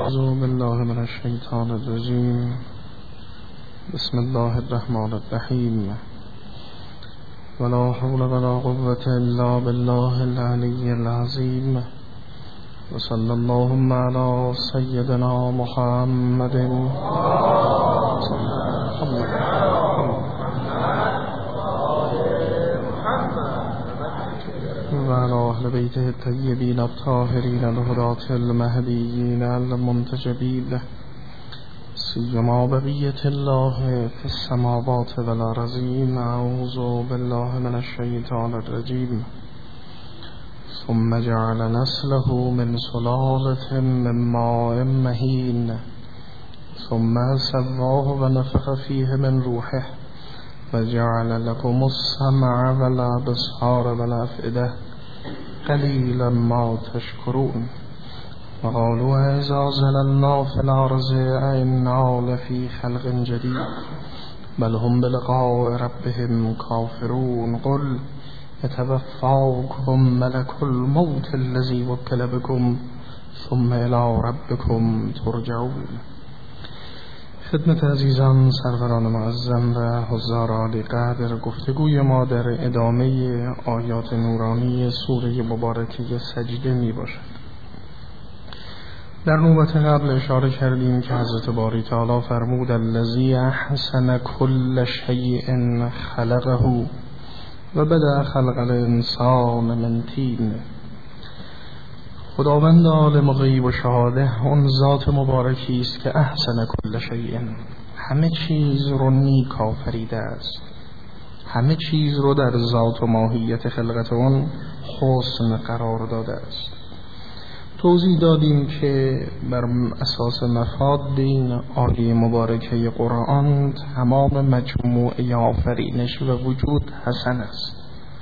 أعوذ بالله من الشيطان الرجيم. بسم الله الرحمن الرحيم. ولا حول ولا قوة إلا بالله العلي العظيم. وصلى اللهم على سيدنا محمد وعلى أهل بيته الطيبين الطاهرين الهداة المهديين المنتجبين، سيما بقية الله في السماوات والأرضين. أعوذ بالله من الشيطان الرجيم. ثم جعل نسله من سلالة من ماء مهين ثم سواه ونفخ فيه من روحه وجعل لكم السمع والأبصار والأفئدة قليلا ما تشكرون. وقالوا إذا زللنا في الأرض أئنا لفي خلق جديد بل هم بلقاء ربهم كافرون. قل يتوفاكم ملك الموت الذي وكل بكم ثم إلى ربكم ترجعون. خدمت عزیزان، سروران معظم و حضار عالی قدر، گفتگوی ما در ادامه آیات نورانی سوره مبارکه سجده می باشد. در نوبت قبل اشاره کردیم که حضرت باری تعالی فرمود الذی احسن کل شیء خلقه و بدأ خلق الانسان من طین. خداوند عالم غیب و شهاده اون ذات مبارکی است که احسن کل شیء، همه چیز رو نیک آفریده است، همه چیز رو در ذات و ماهیت خلقت اون حسن قرار داده است. توضیح دادیم که بر اساس مفاد این آیه مبارکه قرآن تمام مجموعه آفرینش و وجود حسن است.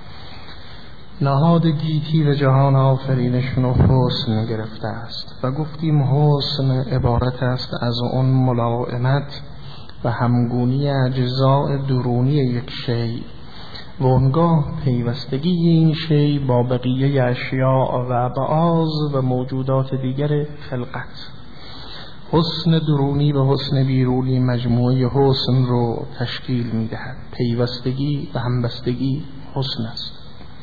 نهاد گیتی و جهان آفرینشون رو حسن گرفته است و گفتیم حسن عبارت است از اون ملائمت و همگونی اجزاء درونی یک شی و اونگاه پیوستگی این شی با بقیه اشیاء و ابعاض و موجودات دیگر خلقت. حسن درونی و حسن بیرونی مجموعه حسن رو تشکیل می‌دهد. پیوستگی و همبستگی حسن است.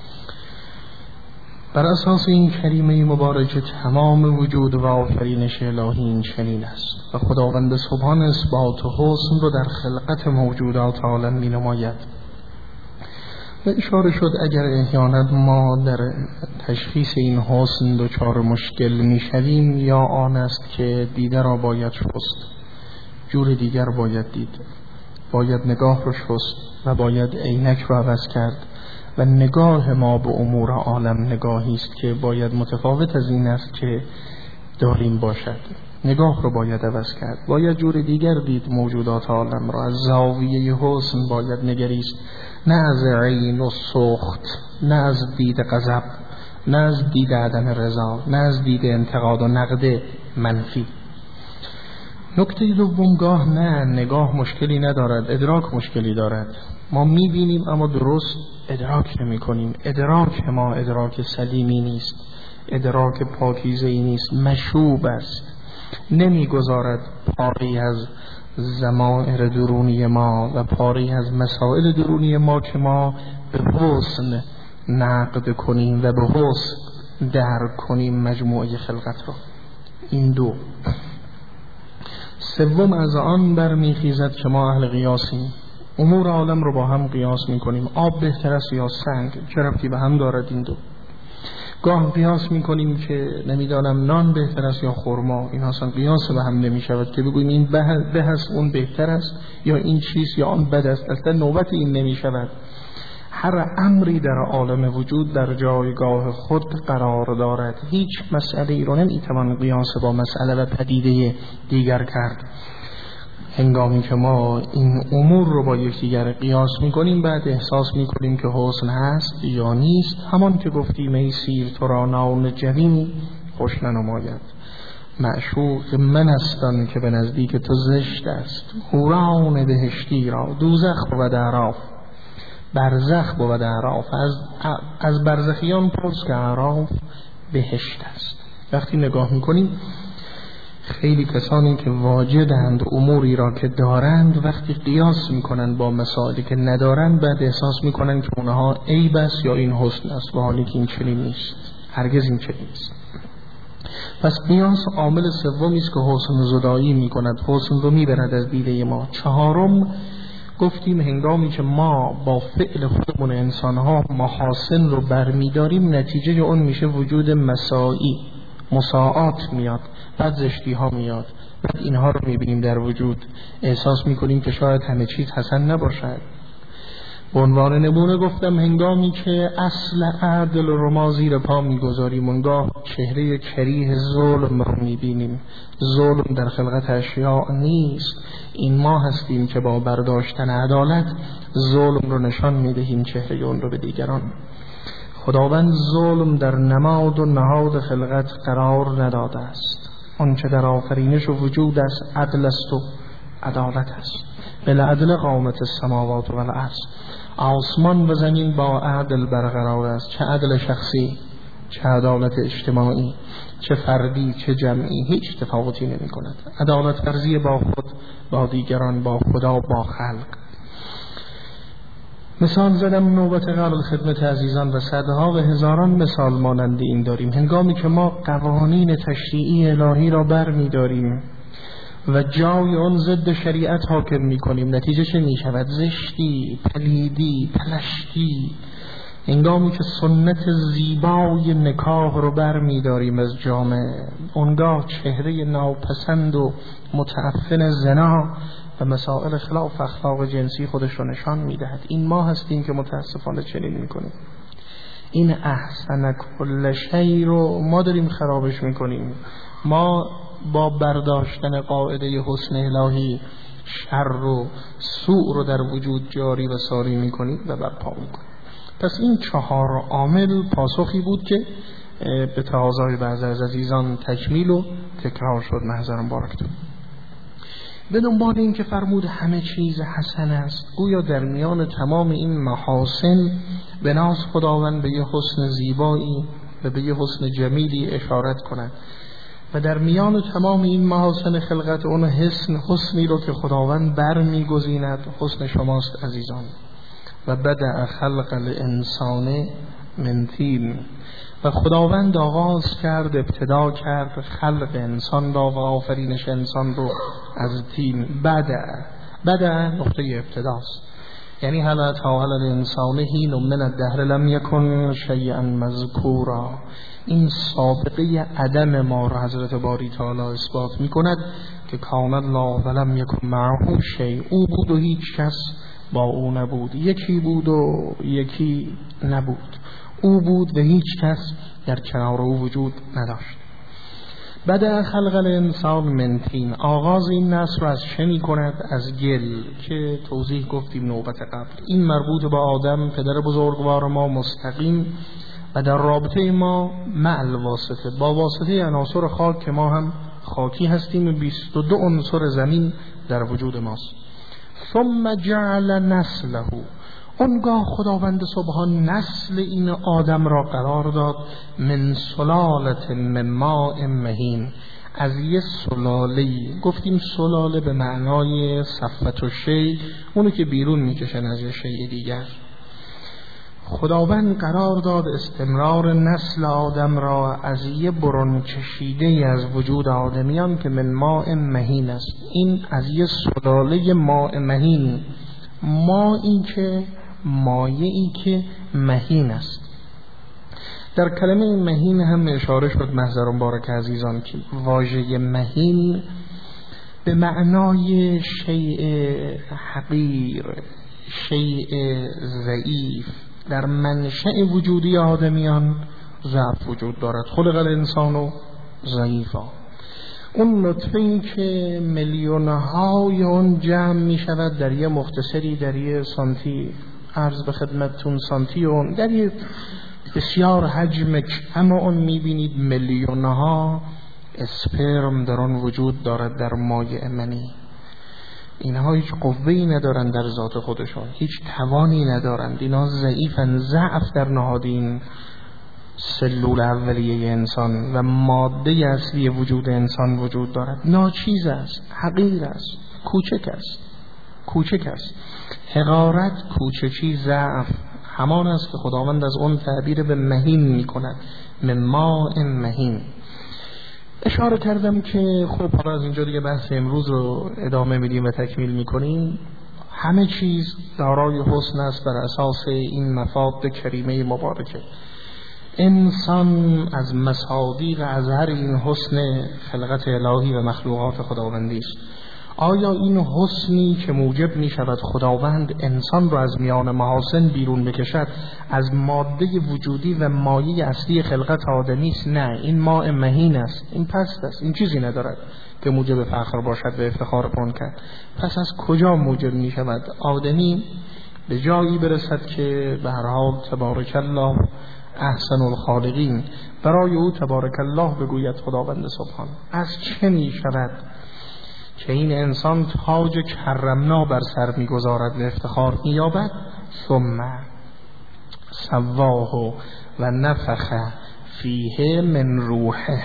بر اساس این کریمه مبارکه تمام وجود و آفرینش الهی این چنین است و خداوند سبحان اثبات حسن رو در خلقت موجودات عالم می نماید. و اشاره شد اگر احیانا ما در تشخیص این حسن دچار مشکل می شویم، یا آن است که دیده را باید شست، جور دیگر باید دید، باید نگاه رو شست و باید عینک رو عوض کرد و نگاه ما به امور عالم نگاهی است که باید متفاوت از این است که داریم باشد. نگاه رو باید عوض کرد، باید جور دیگر دید موجودات عالم را. از زاویه حسن باید نگریست، نه از عین و سخط، نه از دید غضب، نه از دید عدم رضا، نه از دید انتقاد و نقد منفی. نکته دوم، گاه نه نگاه مشکلی ندارد، ادراک مشکلی دارد. ما میبینیم اما درست ادراک نمی کنیم. ادراک ما ادراک سلیمی نیست، ادراک پاکیزه‌ای نیست، مشوب است، نمیگذارد پاری از ضمائر درونی ما و پاری از مسائل درونی ما که ما به حسن نقد کنیم و به حسن درک کنیم مجموعه خلقت را. این دو. سوم، از آن برمیخیزد که ما اهل قیاسیم، امور عالم رو با هم قیاس میکنیم. آب بهتر است یا سنگ؟ چه ربطی به هم دارد این دو؟ گاه قیاس میکنیم که نمیدانم نان بهتر است یا خرما، این اصلا قیاس به هم نمیشود که بگوییم این به است اون بهتر است یا این چیز یا آن بد است. اصلا نوبت این نمیشود. هر امری در عالم وجود در جایگاه خود قرار دارد. هیچ مسئله رو نمیتوان قیاس با مسئله و پدیده دیگر کرد. هنگامی که ما این امور رو با یکدیگر قیاس میکنیم، بعد احساس میکنیم که حسن هست یا نیست. همان که گفتیم ای سیر تو را نان جوین خوش ننماید، معشوق من استان که به نزدیک تو زشت است. حوران بهشتی را دوزخ بود اعراف، برزخ بود اعراف. از برزخیان پرس که اعراف بهشت است. وقتی نگاه میکنیم خیلی کسانی که واجدند اموری را که دارند وقتی قیاس میکنند با مسائلی که ندارند بعد احساس میکنند که اونها عیب است یا این حسن است، و حالی که این چنین نیست، هرگز این چنین نیست. پس قیاس عامل سومی است که حسن زدایی میکند، حسن رو میبرد از دیده ما. چهارم گفتیم هنگامی که ما با فعل خودمون انسانها محاسن رو برمیداریم نتیجه اون میشه وجود مساعی، مساعات میاد، بعد زشتی ها میاد، بعد اینها رو میبینیم در وجود، احساس میکنیم که شاید همه چیز حسن نباشد. به عنوان نمونه گفتم هنگامی که اصل عدل رو ما زیر پا میگذاریم اونگاه چهره کریه ظلم رو میبینیم. ظلم در خلقت اشیاء نیست، این ما هستیم که با برداشتن عدالت ظلم رو نشان میدهیم چهره اون رو به دیگران. خداوند ظلم در نماد و نهاد خلقت قرار نداده است. آنچه در آفرینش و وجود است عدل است و عدالت است. بالعدل قامت السماوات و الارض. آسمان و زمین با عدل برقرار است، چه عدل شخصی، چه عدالت اجتماعی، چه فردی، چه جمعی، هیچ تفاوتی نمی کند. عدالت فرضی با خود، با دیگران، با خدا، با خلق. مثال زدم نوبت قبل خدمت عزیزان و صدها و هزاران مثال مانند این داریم. هنگامی که ما قوانین تشریعی الهی را بر می داریم و جای آن ضد شریعت حاکم می کنیم، نتیجه چه می شود؟ زشتی، پلیدی، پلشتی. هنگامی که سنت زیبای نکاح رو بر می داریم از جامعه، اونگاه چهره ناپسند و متعفن زنا و مسائل خلاف اخلاق جنسی خودش رو نشان می دهد. این ما هستیم که متاسفانه چنین می کنیم. این احسن کل شی رو ما داریم خرابش می کنیم. ما با برداشتن قاعده حسن الهی شر و سوء رو در وجود جاری و ساری می کنیم و برپا می کنیم. پس این چهار عامل پاسخی بود که به تقاضای بعضی از عزیزان تکمیل و تکرار شد. محضرم بارکتون. به دنبال این که فرمود همه چیز حسن است، گویا در میان تمام این محاسن به ناز خداوند به یه حسن زیبایی و به یه حسن جمیلی اشارت کند و در میان تمام این محاسن خلقت اون حسنی رو که خداوند بر می‌گزیند حسن شماست عزیزان. و بدأ خلق الانسان من طین، و خداوند آغاز کرد، ابتدا کرد خلق انسان را و آفرینش انسان رو از طین. بدأ نقطه ابتداست، یعنی هل اتی علی الانسان حین من الدهر لم یکن شیئا مذکورا. این سابقه عدم ما را حضرت باری تعالی اثبات می کند که کان الله ولم یکن معه شیء. او بود و هیچ کس با او نبود، یکی بود و یکی نبود، او بود و هیچ کس در کنار او وجود نداشت. بدأ خلق الانسان من طین، آغاز این نسل از چه می کند؟ از گل، که توضیح گفتیم نوبت قبل. این مربوط به آدم پدر بزرگوار ما مستقیم و در رابطه ما مع الواسطه، با واسطه عناصر خاک که ما هم خاکی هستیم و 22 عنصر زمین در وجود ماست. ثم جعل نسله، اونگاه خداوند سبحان نسل این آدم را قرار داد من سلالت من ماء مهین، از یه سلاله. گفتیم سلاله به معنای صفت و شی، اونو که بیرون میکشن از یه شی دیگر. خداوند قرار داد استمرار نسل آدم را از یه برون کشیده از وجود آدمیان که من ماء مهین است. این از یه سلاله ماء مهین، مایی که مایعی که مهین است. در کلمه مهین هم اشاره شد محضران بارک عزیزان که واژه مهین به معنای شیء حقیر، شیء ضعیف. در منشأ وجودی آدمیان ضعف وجود دارد. خلق الانسان ضعیفا. اون نطفه‌ای که میلیون‌های اون جمع می شود در یه مختصری، در یه سانتی، عرض به خدمتتون سانتی اون، در یه بسیار حجم کم اون می بینید میلیون‌ها اسپرم در اون وجود دارد در مایع منی. اینها هیچ قوه‌ای ندارند در ذات خودشون، هیچ توانی ندارند، اینها ضعیفن. ضعف در نهادین سلول اولیه انسان و ماده اصلی وجود انسان وجود دارد. ناچیز است، حقیر است، کوچک است. حقارت، کوچکی، ضعف همان است که خداوند از اون تعبیر به مهین می کند، من ماء مهین. اشاره کردم که خب حالا از اینجا دیگه بحث امروز رو ادامه میدیم و تکمیل میکنیم. همه چیز دارای حسن است بر اساس این مفاد کریمه مبارکه. انسان از مصادیق اظهر این حسن خلقت الهی و مخلوقات خداوندی است. آیا این حسنی که موجب می شود خداوند انسان را از میان محاسن بیرون بکشد از ماده وجودی و مایه اصلی خلقت آدمی است؟ نه، این ماء مهین است، این پست است، این چیزی ندارد که موجب فخر باشد و افتخار کن کرد. پس از کجا موجب می شود آدمی به جایی برسد که به هر حال تبارک الله احسن الخالقین، برای او تبارک الله بگوید خداوند سبحان. از چه می شود که این انسان تاج کرمنا بر سر می‌گذارد و افتخار می‌یابد؟ ثم سواه و نفخ فیه من روحه.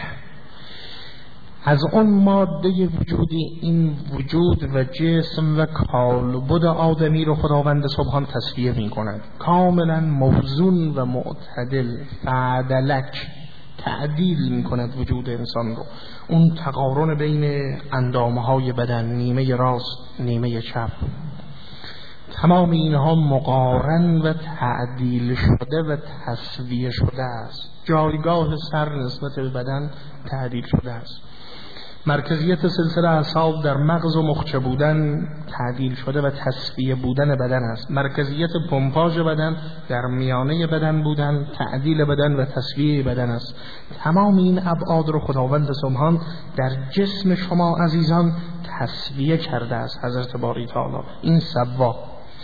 از اون ماده وجودی این وجود و جسم و کالبد آدمی رو خداوند سبحان تصفیه می‌کند، کاملا موزون و معتدل. فعدلک، تعدیل می‌کند وجود انسان رو، اون تقارن بین اندامهای بدن، نیمه راست نیمه چپ، تمام اینها مقارن و تعدیل شده و تسویه شده است. جایگاه سر نسبت به بدن تعدیل شده است. مرکزیت سلسله اعصاب در مغز و مخچه بودن تعدیل شده و تصفیه بودن بدن است. مرکزیت پمپاژ بدن در میانه بدن بودن تعدیل بدن و تصفیه بدن است. تمام این ابعاد رو خداوند سبحان در جسم شما عزیزان تصفیه کرده است حضرت باری تعالی. این سوا.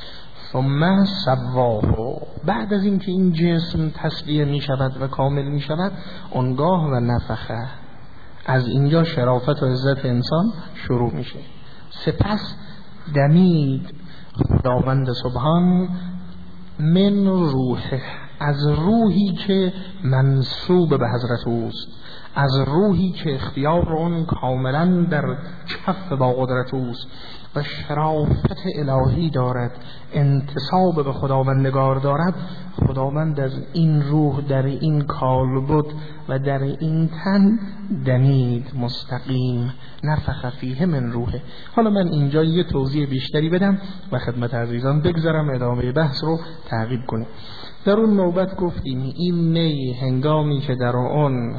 ثم سواه، بعد از اینکه این جسم تصفیه می شود و کامل می شود، آنگاه و نفخه، از اینجا شرافت و عزت انسان شروع میشه. سپس دمید خداوند سبحان من روحه، از روحی که منسوب به حضرت اوست، از روحی که اختیار اون کاملا در کف با قدرت اوست و شرافت الهی دارد، انتساب به خداوندگار دارد. خداوند از این روح در این کالبد و در این تن دمید مستقیم، نفخ فیه من روحه. حالا من اینجا یه توضیح بیشتری بدم و خدمت عزیزان بگذارم ادامه بحث رو تعقیب کنیم. در اون نوبت گفتیم این نی هنگامی که در اون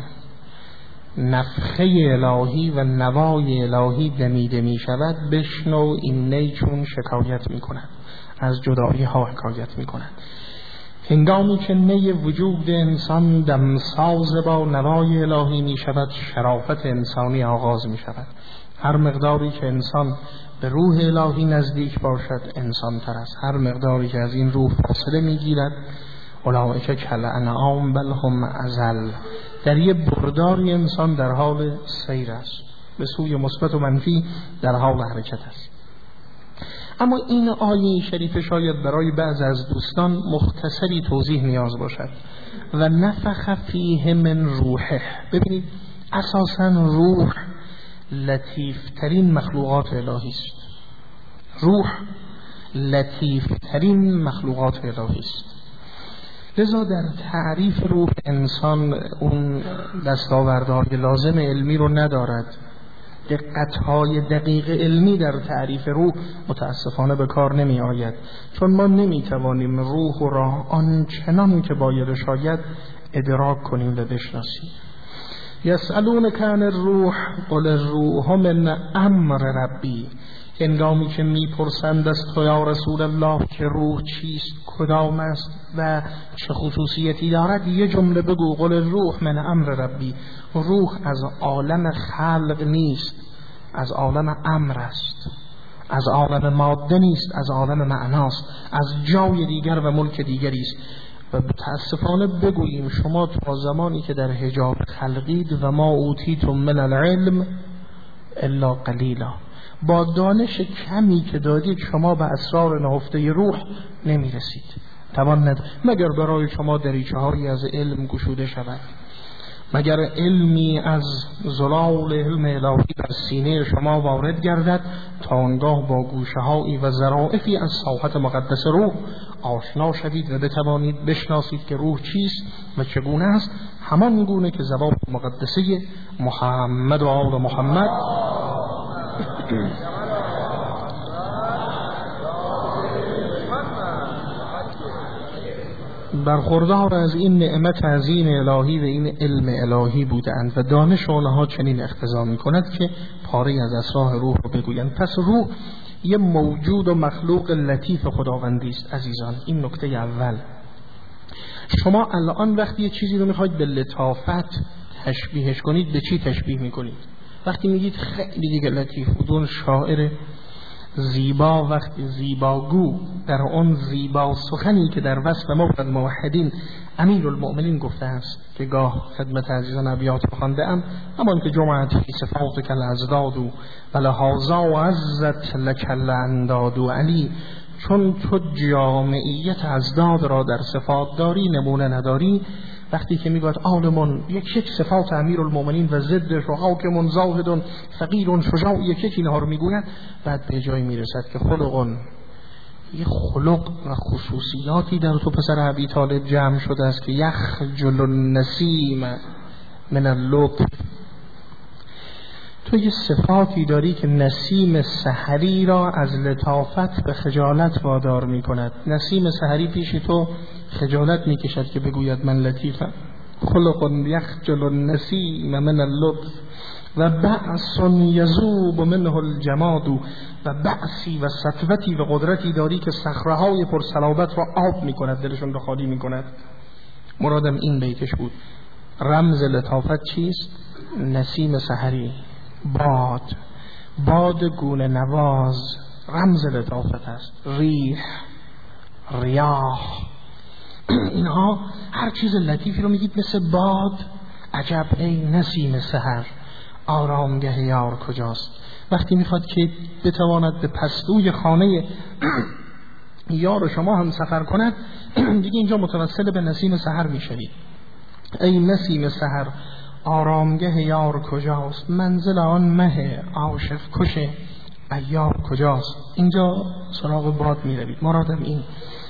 نفخه الهی و نوای الهی دمیده می شود، بشنو این نی چون شکایت می کند، از جدایی ها حکایت می کند. هنگامی که نی وجود انسان دمساز با نوای الهی می شود، شرافت انسانی آغاز می شود. هر مقداری که انسان به روح الهی نزدیک باشد انسان تر است. هر مقداری که از این روح فاصله می گیرد، اولئک کالانعام بل هم اضل. در یه برداری انسان در حال سیر است، به سوی مثبت و منفی در حال حرکت است. اما این آیه شریف شاید برای بعض از دوستان مختصری توضیح نیاز باشد. و نفخ فیه من روحه، ببینید اساساً روح لطیفترین مخلوقات الهی است. روح لطیفترین مخلوقات الهی است. لذا در تعریف روح انسان اون دستاوردهای لازم علمی رو ندارد. دقتهای دقیق علمی در تعریف روح متاسفانه به کار نمی آید، چون ما نمی توانیم روح را آنچنان که باید شاید ادراک کنیم و بشناسیم. یسألونک عن الروح قل الروح من امر ربی. هنگامی که میپرسند از تو یا رسول الله که روح چیست، کدام است و چه خصوصیتی دارد، یه جمله بگو، قل الروح من امر ربی. روح از عالم خلق نیست، از عالم امر است، از عالم ماده نیست، از عالم معناست، از جای دیگر و ملک دیگری است. و متاسفانه بگوییم شما تا زمانی که در حجاب خلقید و ما اوتیتم من العلم الا قلیلا، با دانش کمی که دادید شما به اسرار نهفته روح نمی رسید. توان ندارد مگر برای شما دریچه‌هایی از علم گشوده شود، مگر علمی از زلال علم الهی در سینه شما وارد گردد تا آنگاه با گوشه‌هایی و ظرافی از ساحت مقدس روح آشنا شوید و بتوانید بشناسید که روح چیست و چگونه است، همان گونه که ذوات مقدسه محمد و آل محمد برخوردار از این نعمت عظیم الهی و این علم الهی بودند و دانش آنها چنین اقتضا می‌کند که پاره از اسرار روح رو بگویند. پس روح یه موجود و مخلوق لطیف خداوندی است عزیزان. این نکته اول. شما الان وقتی یه چیزی رو می‌خواید به لطافت تشبیهش کنید، به چی تشبیه می‌کنید؟ وقتی میگید خیلی دیگه لطیف بود، اون شاعر زیبا وقتی زیباگو در اون زیبا سخنی که در وصف موعد موحدین امیرالمؤمنین گفته است که گاه خدمت عزیزان ابیات خوانده ام، همان که جمعت فی صفاتک الازداد و لهذا و عزت لک الانداد علی، چون تو جامعیت ازداد را در صفات داری نمونه نداری. وقتی که میگوید عالمون یک صفات امیرالمؤمنین و ضدش و حاکمون زاهدون فقیرون شجاع یک اینها رو میگوید، بعد به جایی میرسد که خلقون، یه خلق و خصوصیاتی در تو پسر ابی طالب جمع شده است که یخجل النسیم من اللطف. تو یه صفاتی داری که نسیم سحری را از لطافت به خجالت وادار می کند. نسیم سحری پیش تو خجالت می کشد که بگوید من لطیفم. خلق یخجل النسیم من اللطف و بعث یذوب منه الجماد، و بعثی و سطوتی و قدرتی داری که صخره‌های پرصلابت را آب می کند، دلشون را خالی می کند. مرادم این بیتش بود. رمز لطافت چیست؟ نسیم سحری، باد گونه نواز رمز لطافت است. ریاح اینها هر چیز لطیفی رو میگید مثل باد. عجب ای نسیم سحر، آرامگه یار کجاست؟ وقتی میخواد که بتواند به پستوی خانه یار شما هم سفر کند، دیگه اینجا متوسل به نسیم سحر میشوید. ای نسیم سحر، آرامگه یار کجاست؟ منزل آن مه عاشق کش عیار کجاست؟ اینجا سراغ باد میروید. مرادم این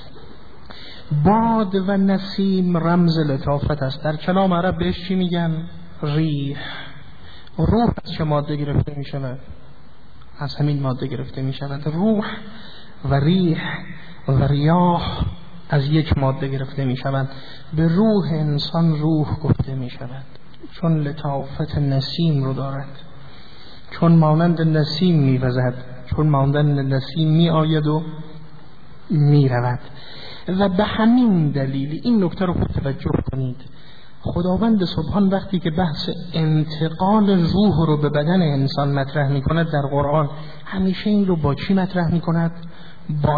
باد و نسیم رمز لطافت است. در کلام عرب بهش چی میگن؟ ریح. روح از چه ماده گرفته میشود؟ از همین ماده گرفته میشود. روح و ریح و ریاح از یک ماده گرفته میشوند. به روح انسان روح گفته میشود چون لطافت نسیم رو دارد، چون مانند نسیم میوزد، چون مانند نسیم میآید و میرود. و به همین دلیل این نکته رو خوب توجه کنید. خداوند سبحان وقتی که بحث انتقال روح رو به بدن انسان مطرح می کند در قرآن، همیشه این رو با چی مطرح می کند؟ با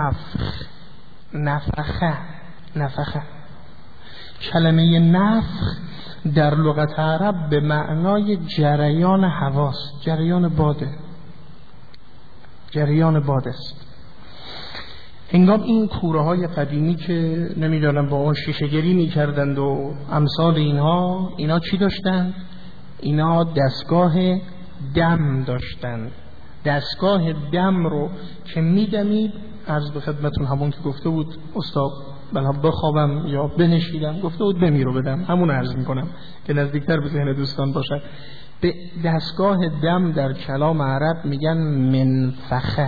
نفخه. کلمه نفخ در لغت عرب به معنای جریان هواست، جریان باد است. هنگام این کوره های قدیمی که نمیدانم با شیشه گری میکردند و امثال اینا چی داشتند؟ اینا دستگاه دم داشتند. دستگاه دم رو که میدمید، عرض به خدمتون همون که گفته بود استاد بلا بخوابم یا بنشیدم، گفته بود بمیرو بدم، همون عرض میکنم که نزدیکتر به ذهن دوستان باشد. به دستگاه دم در کلام عرب میگن منفخه.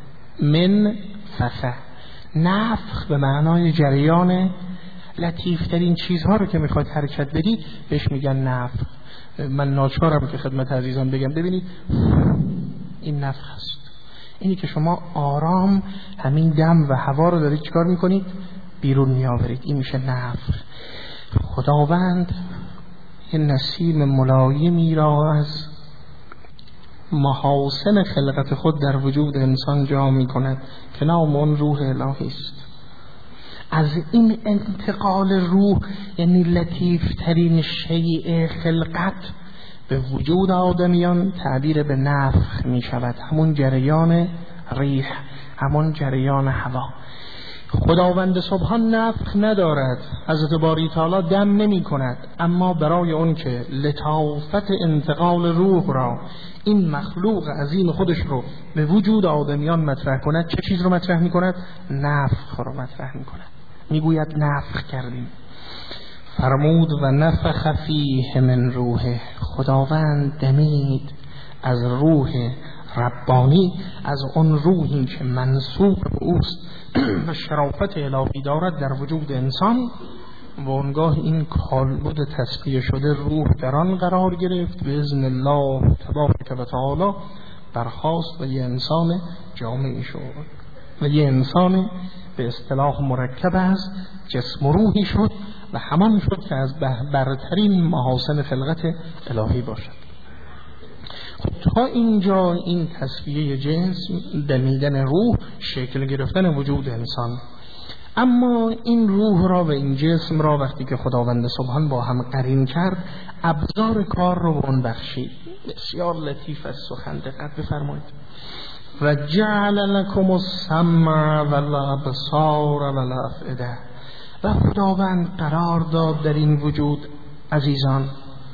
نفخ به معنای جریان. لطیفترین چیزها رو که میخواید حرکت بدید بهش میگن نفخ. من ناچارم که خدمت عزیزان بگم ببینید این نفخ است. اینی که شما آرام همین دم و هوا رو دارید چیکار میکنید؟ بیرون میآورید. این میشه نفخ. خداوند این نسیم ملایمی را از محاسن خلقت خود در وجود انسان جا می کند که نام اون روح الهی است. از این انتقال روح، یعنی لطیف ترین شیء خلقت، به وجود آدمیان تعبیر به نفخ می شود. همون جریان ریح، همون جریان هوا. خداوند سبحان نفخ ندارد، حضرت باری تعالی دم نمی کند، اما برای اون که لطافت انتقال روح را، این مخلوق عظیم خودش رو به وجود آدمیان مطرح کند، چه چیز رو مطرح می کند؟ نفخ رو مطرح می کند. می گوید نفخ کردیم. فرمود و نفخ فیه من روحه، خداوند دمید از روح ربانی، از اون روحی که منسوب به اوست و شرافت الهی دارد در وجود انسان، و اونگاه این کالبد تصفیه شده روح در آن قرار گرفت، به اذن الله تبارک و تعالی برخاست و یه انسان جامعی شد و یه انسان به اصطلاح مرکب از جسم و روحی شد و همان شد که از برترین محاسن خلقت الهی باشد. خب تا اینجا این تصفیه جسم، دمیدن روح، شکل گرفتن وجود انسان. اما این روح را و این جسم را وقتی که خداوند سبحان با هم قرین کرد، ابزار کار رو به اون بخشید. بسیار لطیف از سخن دقت بفرمایید. و جعل لکم السمع والابصار والافئده، و خداوند قرار داد در این وجود عزیزان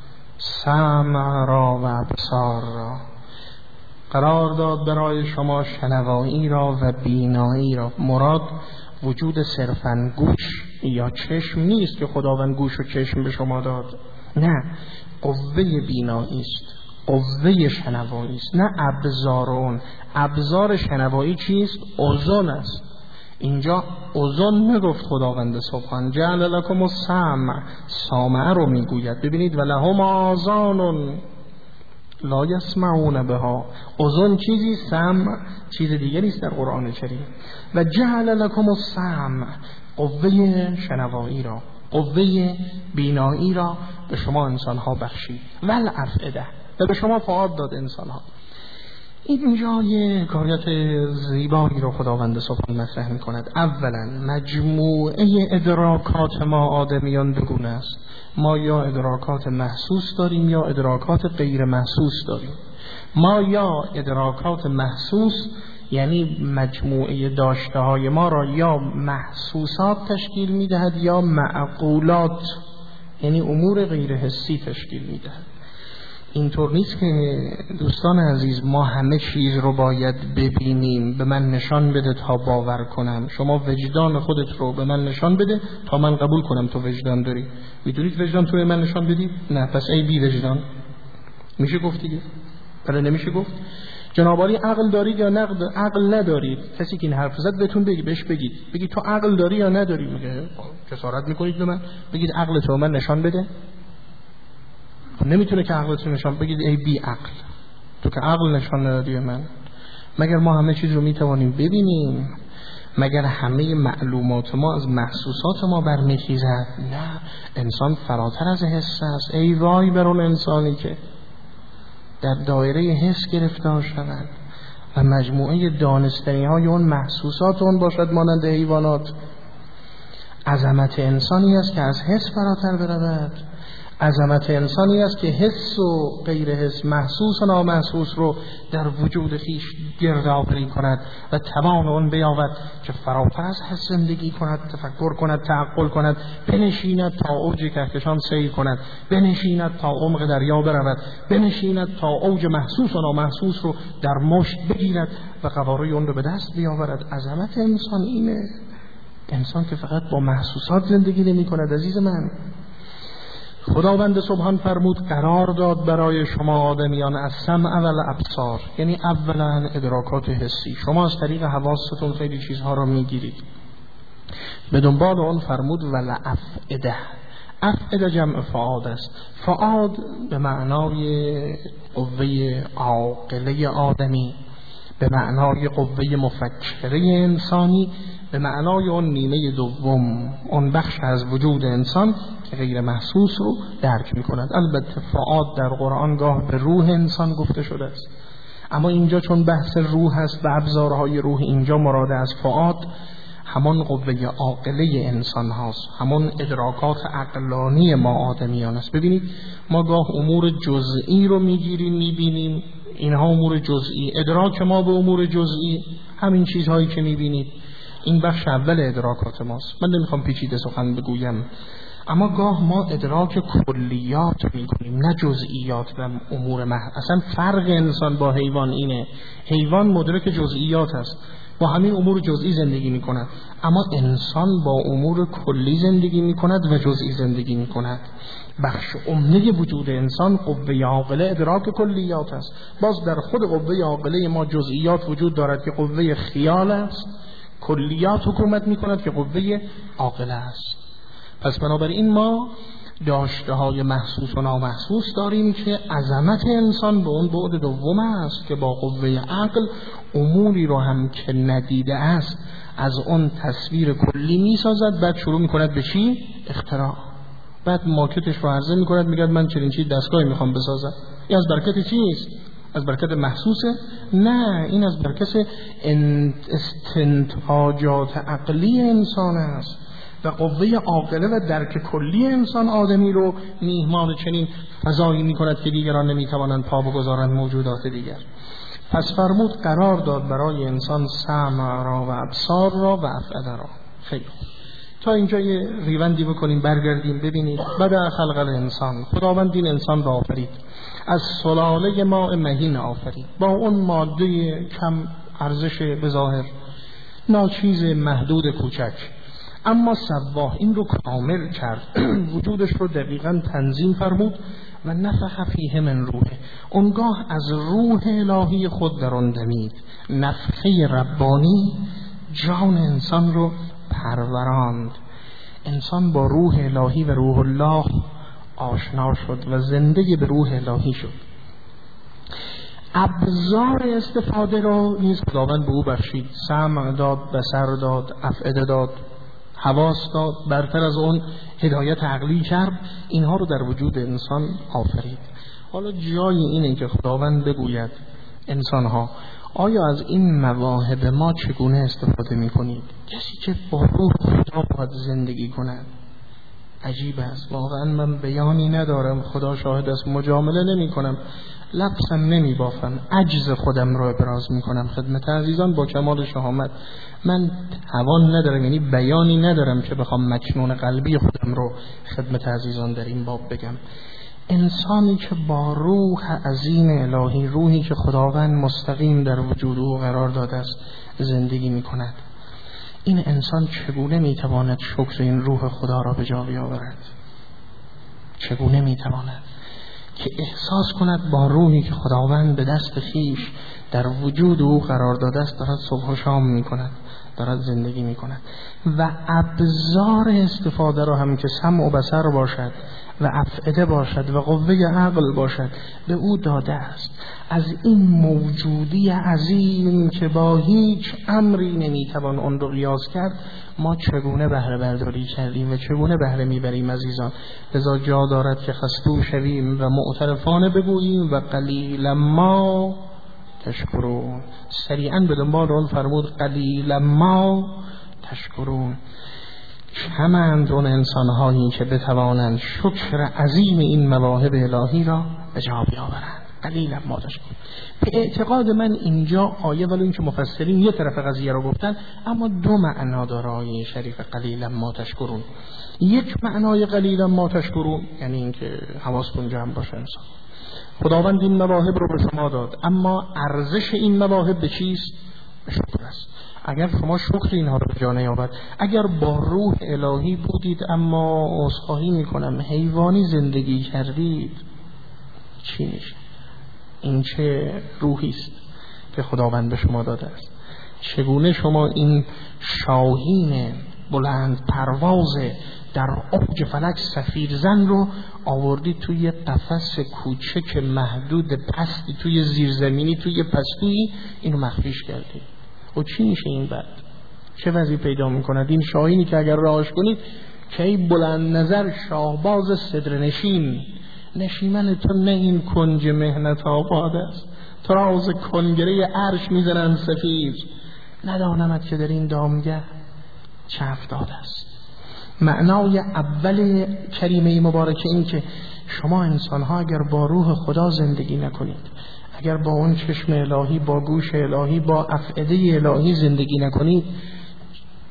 سمع را و ابصار را، قرار داد برای شما شنوایی را و بینایی را. مراد وجود صرفاً گوش یا چشم نیست که خداوند گوش و چشم به شما داد، نه، قوه بینایی است، قوه شنوایی است، نه ابزار اون. ابزار شنوایی چیست؟ اذن است. اینجا اذن نگفت خداوند سبحان، جعل لکم السمع، سامع رو میگوید. ببینید و لهم آذان لا یسمعون بها، اذن چیزی، سمع چیز دیگری است در قرآن کریم. و جعل لکم السمع، قوه شنوایی را، قوه بینایی را به شما انسانها بخشید. والافئده، و به شما فؤاد داد انسانها. اینجا یه کاریت زیبایی رو خداوند سبحان مطرح می کند. اولا مجموعه ادراکات ما آدمیان دو گونه است. ما یا ادراکات محسوس داریم یا ادراکات غیر محسوس داریم. ما یا ادراکات محسوس یعنی مجموعه داشته های ما را یا محسوسات تشکیل می دهد یا معقولات یعنی امور غیر حسی تشکیل می دهد. اینطور نیست که دوستان عزیز ما همه چیز رو باید ببینیم، به من نشان بده تا باور کنم. شما وجدان خودت رو به من نشان بده تا من قبول کنم تو وجدان داری. میدونید وجدان تو به من نشان بدی؟ نه، پس ای بی وجدان. میشه گفت دیگه؟ بله نمیشه گفت. جنابالی عقل دارید یا عقل ندارید؟ کسی که این حرف زد بهتون بهش بگید تو عقل داری یا نداری؟ میگه جسارت میکنید به من بگید عقل تو من نشان بده. نمیتونه که عقلتون نشان بگید ای بی عقل، تو که عقل نشان ندادی من. مگر ما همه چیز رو میتوانیم ببینیم؟ مگر همه معلومات ما از محسوسات ما برمیخیزد؟ نه، انسان فراتر از حس است. ای وای بر اون انسانی که در دایره حس گرفتار شود و مجموعه دانستنی های اون محسوسات اون باشد مانند حیوانات. عظمت انسانی است که از حس فراتر برود. عظمت انسانی است که حس و غیر حس، محسوس و نامحسوس رو در وجود خیش گردآوری کند و توان اون بیابد که فراتر از حس زندگی کند، تفکر کند، تعقل کند، بنشیند تا اوج کهکشان سیر کند، بنشیند تا عمق دریا برود، بنشیند تا اوج محسوس و نامحسوس رو در مشت بگیرد و قواره اون رو به دست بیاورد. عظمت انسان اینه. انسان که فقط با محسوسات زندگی نمی کند عزیز من. خداوند سبحان فرمود قرار داد برای شما آدمیان از سمع و الابصار، یعنی اولا ادراکات حسی. شما از طریق حواستون خیلی چیزها را میگیرید. به دنبال اون فرمود والافئده. افئده جمع فؤاد است. فؤاد به معنای قوه عاقله آدمی، به معنای قوه مفکره انسانی، به معنای اون نیمه دوم، اون بخش از وجود انسان که غیر محسوس رو درک می کند. البته فؤاد در قرآن گاه به روح انسان گفته شده است، اما اینجا چون بحث روح هست و ابزارهای روح، اینجا مراد از فؤاد همون قوه عاقله انسان هاست، همون ادراکات عقلانی ما آدمیان است. ببینید ما گاه امور جزئی رو میگیریم میبینیم، اینها امور جزئی. ادراک ما به امور جزئی همین چیزهایی که میبینید این بخش اول ادراکات ماست. من نمیخوام پیچیده سخن بگویم، اما گاه ما ادراک کلیات میکنیم نه جزئیات و امور اصلا فرق انسان با حیوان اینه، حیوان مدرک جزئیات است، با همین امور جزئی زندگی میکند، اما انسان با امور کلی زندگی میکند و جزئی زندگی میکند. بخش عمده وجود انسان قوه عاقله ادراک کلیات است. باز در خود قوه عاقله ما جزئیات وجود دارد که قوه خیال است، کلیات حکومت میکند که قوه عاقله است. پس بنابراین ما داشته های محسوس و نامحسوس داریم که عظمت انسان به اون بعد دوم است که با قوه عقل اموری رو هم که ندیده است از اون تصویر کلی میسازد، بعد شروع میکند به چی؟ اختراع. بعد ماکتش رو عرضه میکند، میگه من چنین چیز دستگاهی میخوام بسازم. این از برکت چیست؟ از برکت محسوسه؟ نه، این از برکت استنتاجات عقلی انسان است و قوه عاقله و درک کلی انسان آدمی رو میهمان چنین فضایی میکند که دیگران نمیتوانند پا بگذارند موجودات دیگر. پس فرمود قرار داد برای انسان سمع را و ابصار را و افئده را. خیلی تا اینجا یه ریوندی بکنیم، برگردیم ببینید. بعد خلق الانسان، خداوند این انسان را آفرید، از سلاله ماء مهین آفرید، با اون ماده کم ارزش به ظاهر، ناچیز محدود کوچک، اما سواه این رو کامل کرد، وجودش رو دقیقاً تنظیم فرمود و نفخ فیه من روحه، اونگاه از روح الهی خود در آن دمید، نفخه ربانی جان انسان رو پروراند. انسان با روح الهی و روح الله آشنا شد و زنده به روح الهی شد. ابزار استفاده رو نیز خداوند به او بخشید، سمع داد، بصر داد، افئده داد، حواس داد، برتر از اون هدایت عقلی کرد. اینها رو در وجود انسان آفرید. حالا جای اینه که خداوند بگوید انسانها آیا از این مواهب ما چگونه استفاده میکنید؟ کسی که با روح خدا باید زندگی کند عجیب است. واقعا من بیانی ندارم، خدا شاهد است، مجامله نمی کنم، لبسم نمی بافم، عجز خودم را ابراز می کنم خدمت عزیزان با کمال شهامت. من توان ندارم، یعنی بیانی ندارم که بخوام مکنون قلبی خودم رو خدمت عزیزان در این باب بگم. انسانی که با روح عظیم الهی، روحی که خداوند مستقیم در وجود او قرار داده است زندگی می کند، این انسان چگونه می تواند شکر این روح خدا را به جا بیاورد؟ چگونه می تواند که احساس کند با روحی که خداوند به دست خیش در وجود او قرار داده است دارد صبح و شام می کند، دارد زندگی می کند و ابزار استفاده را هم که سمع و بصر باشد و افئده باشد و قوه عقل باشد به او داده است. از این موجودی عظیم که با هیچ امری نمیتوان اون رو قیاس کرد، ما چگونه بهره برداری کردیم و چگونه بهره میبریم عزیزان؟ لذا جا دارد که خستو شویم و معترفانه بگوییم و قلیلا ما تشکرون. سریعا به دنبال اون فرمود قلیلا ما تشکرون. کمند اون انسان‌هایی که بتوانند شکر عظیم این مواهب الهی را به جا بیاورند. قلیلا ما تشکرون. به اعتقاد من اینجا آیه ولو این که مفسرین یه طرف قضیه را گفتن، اما دو معنا داره آیه شریف قلیلا ما تشکرون. یک معنای قلیلا ما تشکرون یعنی اینکه حواستون جمع باشه انسان. خداوند این مواهب رو به شما داد، اما ارزش این مواهب به چیست؟ به شکر است. اگر شما شکر اینها رو به جا نیاورد، اگر با روح الهی بودید اما عذرخواهی میکنم حیوانی زندگی کردید، چی میشه؟ این چه روحی است که خداوند به شما داده است؟ چگونه شما این شاهین بلند پرواز در اوج فلک سفیرزن رو آوردید توی قفس کوچک محدود پستی، توی زیرزمینی، توی پستویی اینو مخفیش کردید؟ و چی میشه این بعد؟ چه وضعی پیدا میکند؟ این شاهینی که اگر رهاش کنید کی بلند نظر شاهباز صدرنشین، نشیمن تو نه این کنج مهنت آباد است، تو راز کنگره عرش میزنن سفیر، ندانمت که در این دامگه چه افتاده است. معنای اول کریمه مبارکه این که شما انسان‌ها اگر با روح خدا زندگی نکنید، اگر با اون چشم الهی، با گوش الهی، با افئده الهی زندگی نکنید،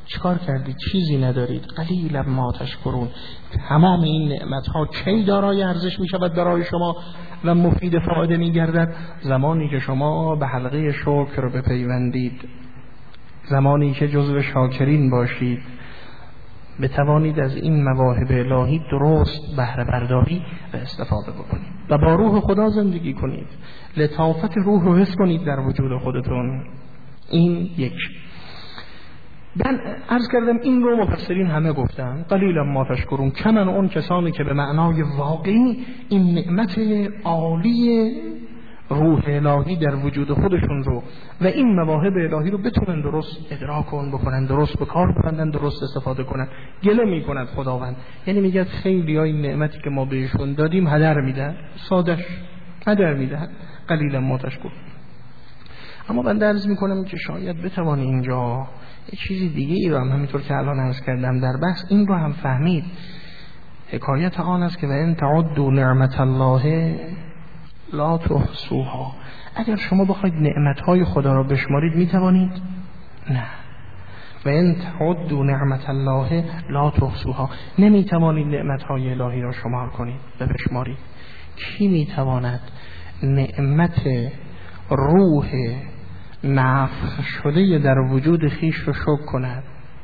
چیکار کردید؟ چیزی ندارید. قلیلا ما تشکرون. تمام این نعمت‌ها کی دارای ارزش می‌شود برای شما و مفید فایده می‌گردد؟ زمانی که شما به حلقه شکر بپیوندید، زمانی که جزو شاکرین باشید، بتوانید از این مواهب الهی درست بهره برداری و استفاده بکنید و با روح خدا زندگی کنید. لطافت روح رو حس کنید در وجود خودتون. این یک. من عرض کردم این رو مفسرین همه گفتن قلیلا ما تشکرون، کمن اون کسانی که به معنای واقعی این نعمت عالی روح الهی در وجود خودشون رو و این مواهب الهی رو بتونن درست ادراک بکنن، درست به کار ببندن، درست استفاده کنن. گله میکند خداوند، یعنی میگه خیلی های نعمتی که ما بهشون دادیم هدر میدن، سادش هدر میدن. قلیلا ما تشکرون. اما من عرض میکنم که شاید بتوانی اینجا یه چیزی دیگه ای رو هم همینطور که الان عرض کردم در بحث این رو هم فهمید. حکایت آن است که و ان تعدوا نعمت الله لا تحصوها. اگر شما بخواید نعمتهای خدا را بشمارید میتوانید؟ نه. و ان تعدوا نعمت الله لا تحصوها. نمیتوانید نعمتهای الهی را شمار کنید و بشمارید. کی میتواند نعمت روح نفخ شده در وجود خیش رو شکر کند؟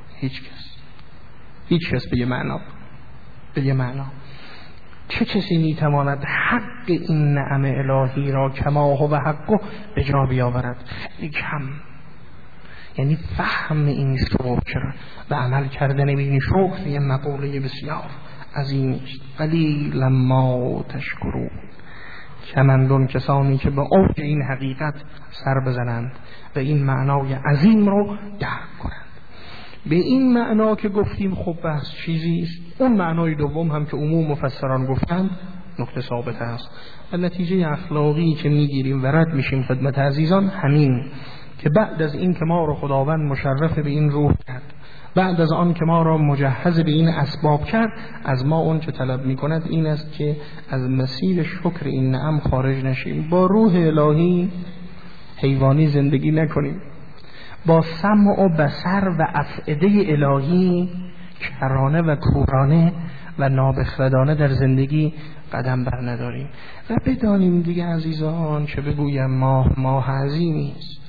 هیچ کس به یه معنا. چه کسی میتواند حق این نعم الهی را کما هو حقه به جا بیاورد؟ خیلی کم. یعنی فهم این شکر و عمل کردن به این شکر یه مقوله بسیار عظیمی است. قلیلا ما تشکرون. کمندون کسانی که به اوج این حقیقت سر بزنند و این معنای عظیم رو درک کنند. به این معنا که گفتیم خب بحث چیزی است. اون معنای دوم هم که عموم مفسران گفتند نکته ثابت است و نتیجه اخلاقی که میگیریم و رد میشیم خدمت عزیزان همین که بعد از این که ما رو خداوند مشرف به این روح کرد، بعد از آن که ما را مجهز به این اسباب کرد، از ما اون چه طلب میکند این است که از مسیر شکر این نعم خارج نشیم. با روح الهی حیوانی زندگی نکنیم، با سمع و بصر و افئده الهی کرانه و کورانه و نابخردانه در زندگی قدم بر نداریم. و بدانیم دیگه عزیزان چه بگویم ماه عظیمی است.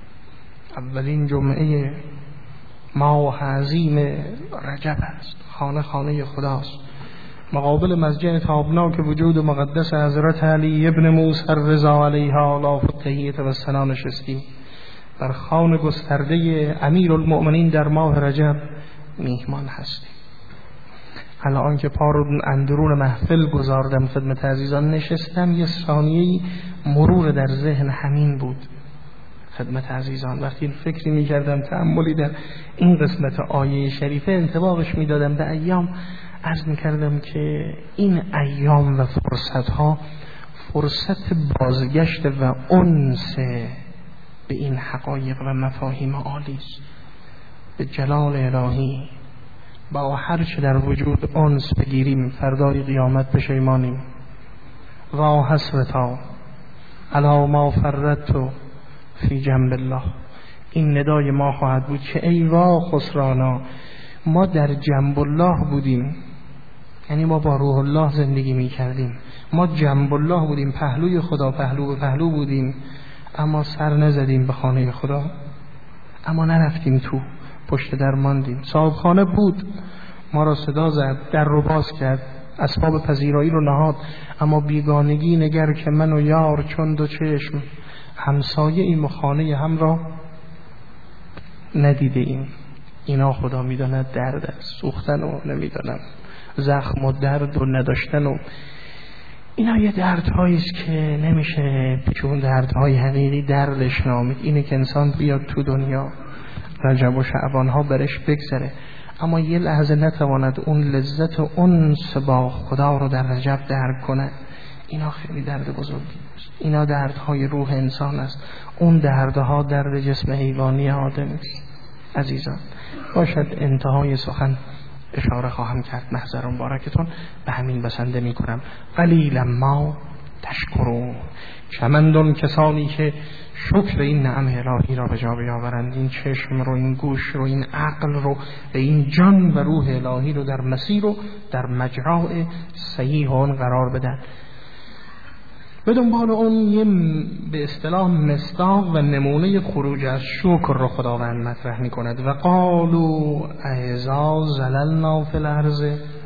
اولین جمعه ماه عظیم رجب است، خانه خداست، مقابل مسجد تابناک وجود مقدس حضرت علی ابن موسی الرضا علیها الاف التحیة و الثنا نشستیم. در خان گسترده امیرالمؤمنین در ماه رجب میهمان هستیم. الان که پا رو اندرون محفل گذاردم خدمت عزیزان نشستم، یه ثانیه‌ای مرور در ذهن همین بود خدمت عزیزان. وقتی فکری می‌کردم تأملی در این قسمت آیه شریفه انطباقش می‌دادم به ایام، عرض می‌کردم که این ایام و فرصت‌ها فرصت بازگشت و انس به این حقایق و مفاهیم عالی است. به جلال الهی با هر چه در وجود انس بگیریم فردای قیامت پشیمانیم. و حسرتا علی ما فرطت فی جنب الله. این ندای ما خواهد بود که ای وا خسرانا، ما در جنب الله بودیم، یعنی ما با روح الله زندگی می کردیم، ما جنب الله بودیم، پهلوی خدا پهلو به پهلو بودیم، اما سر نزدیم به خانه خدا، اما نرفتیم تو، پشت در ماندیم. صاحب خانه بود، ما را صدا زد، در رو باز کرد، اسباب پذیرایی رو نهاد، اما بیگانگی نگر که من و یار چون دو چشم همسایه ایم و خانه هم را ندیده ایم. اینا خدا میداند درد است، سوختن و نمیدانم زخم و درد و نداشتن و اینا یه دردهایی است که نمیشه چون دردهای حقیقی دردش نامید. اینه که انسان بیاد تو دنیا رجب و شعبان ها برش بگذره، اما یه لحظه نتواند اون لذت و انس با خدا رو در رجب درک کنه. اینا خیلی درد بزرگی است. اینا دردهای روح انسان است. اون دردها درد جسم حیوانی آدم است. عزیزان باشد انتهای سخن اشاره خواهم کرد، محضر مبارکتون به همین بسنده می کنم. قلیلا ما تشکرون. چمندون کسانی که شکر این نعم الهی را به جا بیاورند، این چشم رو، این گوش رو، این عقل رو، این جان و روح الهی رو در مسیر و در مجرای صحیح آن قرار بدن. به دنبال اون یه به اصطلاح مصداق و نمونه خروج از شکر رو خداوند مطرح می کند. و قالوا اذا زللنا فی الارض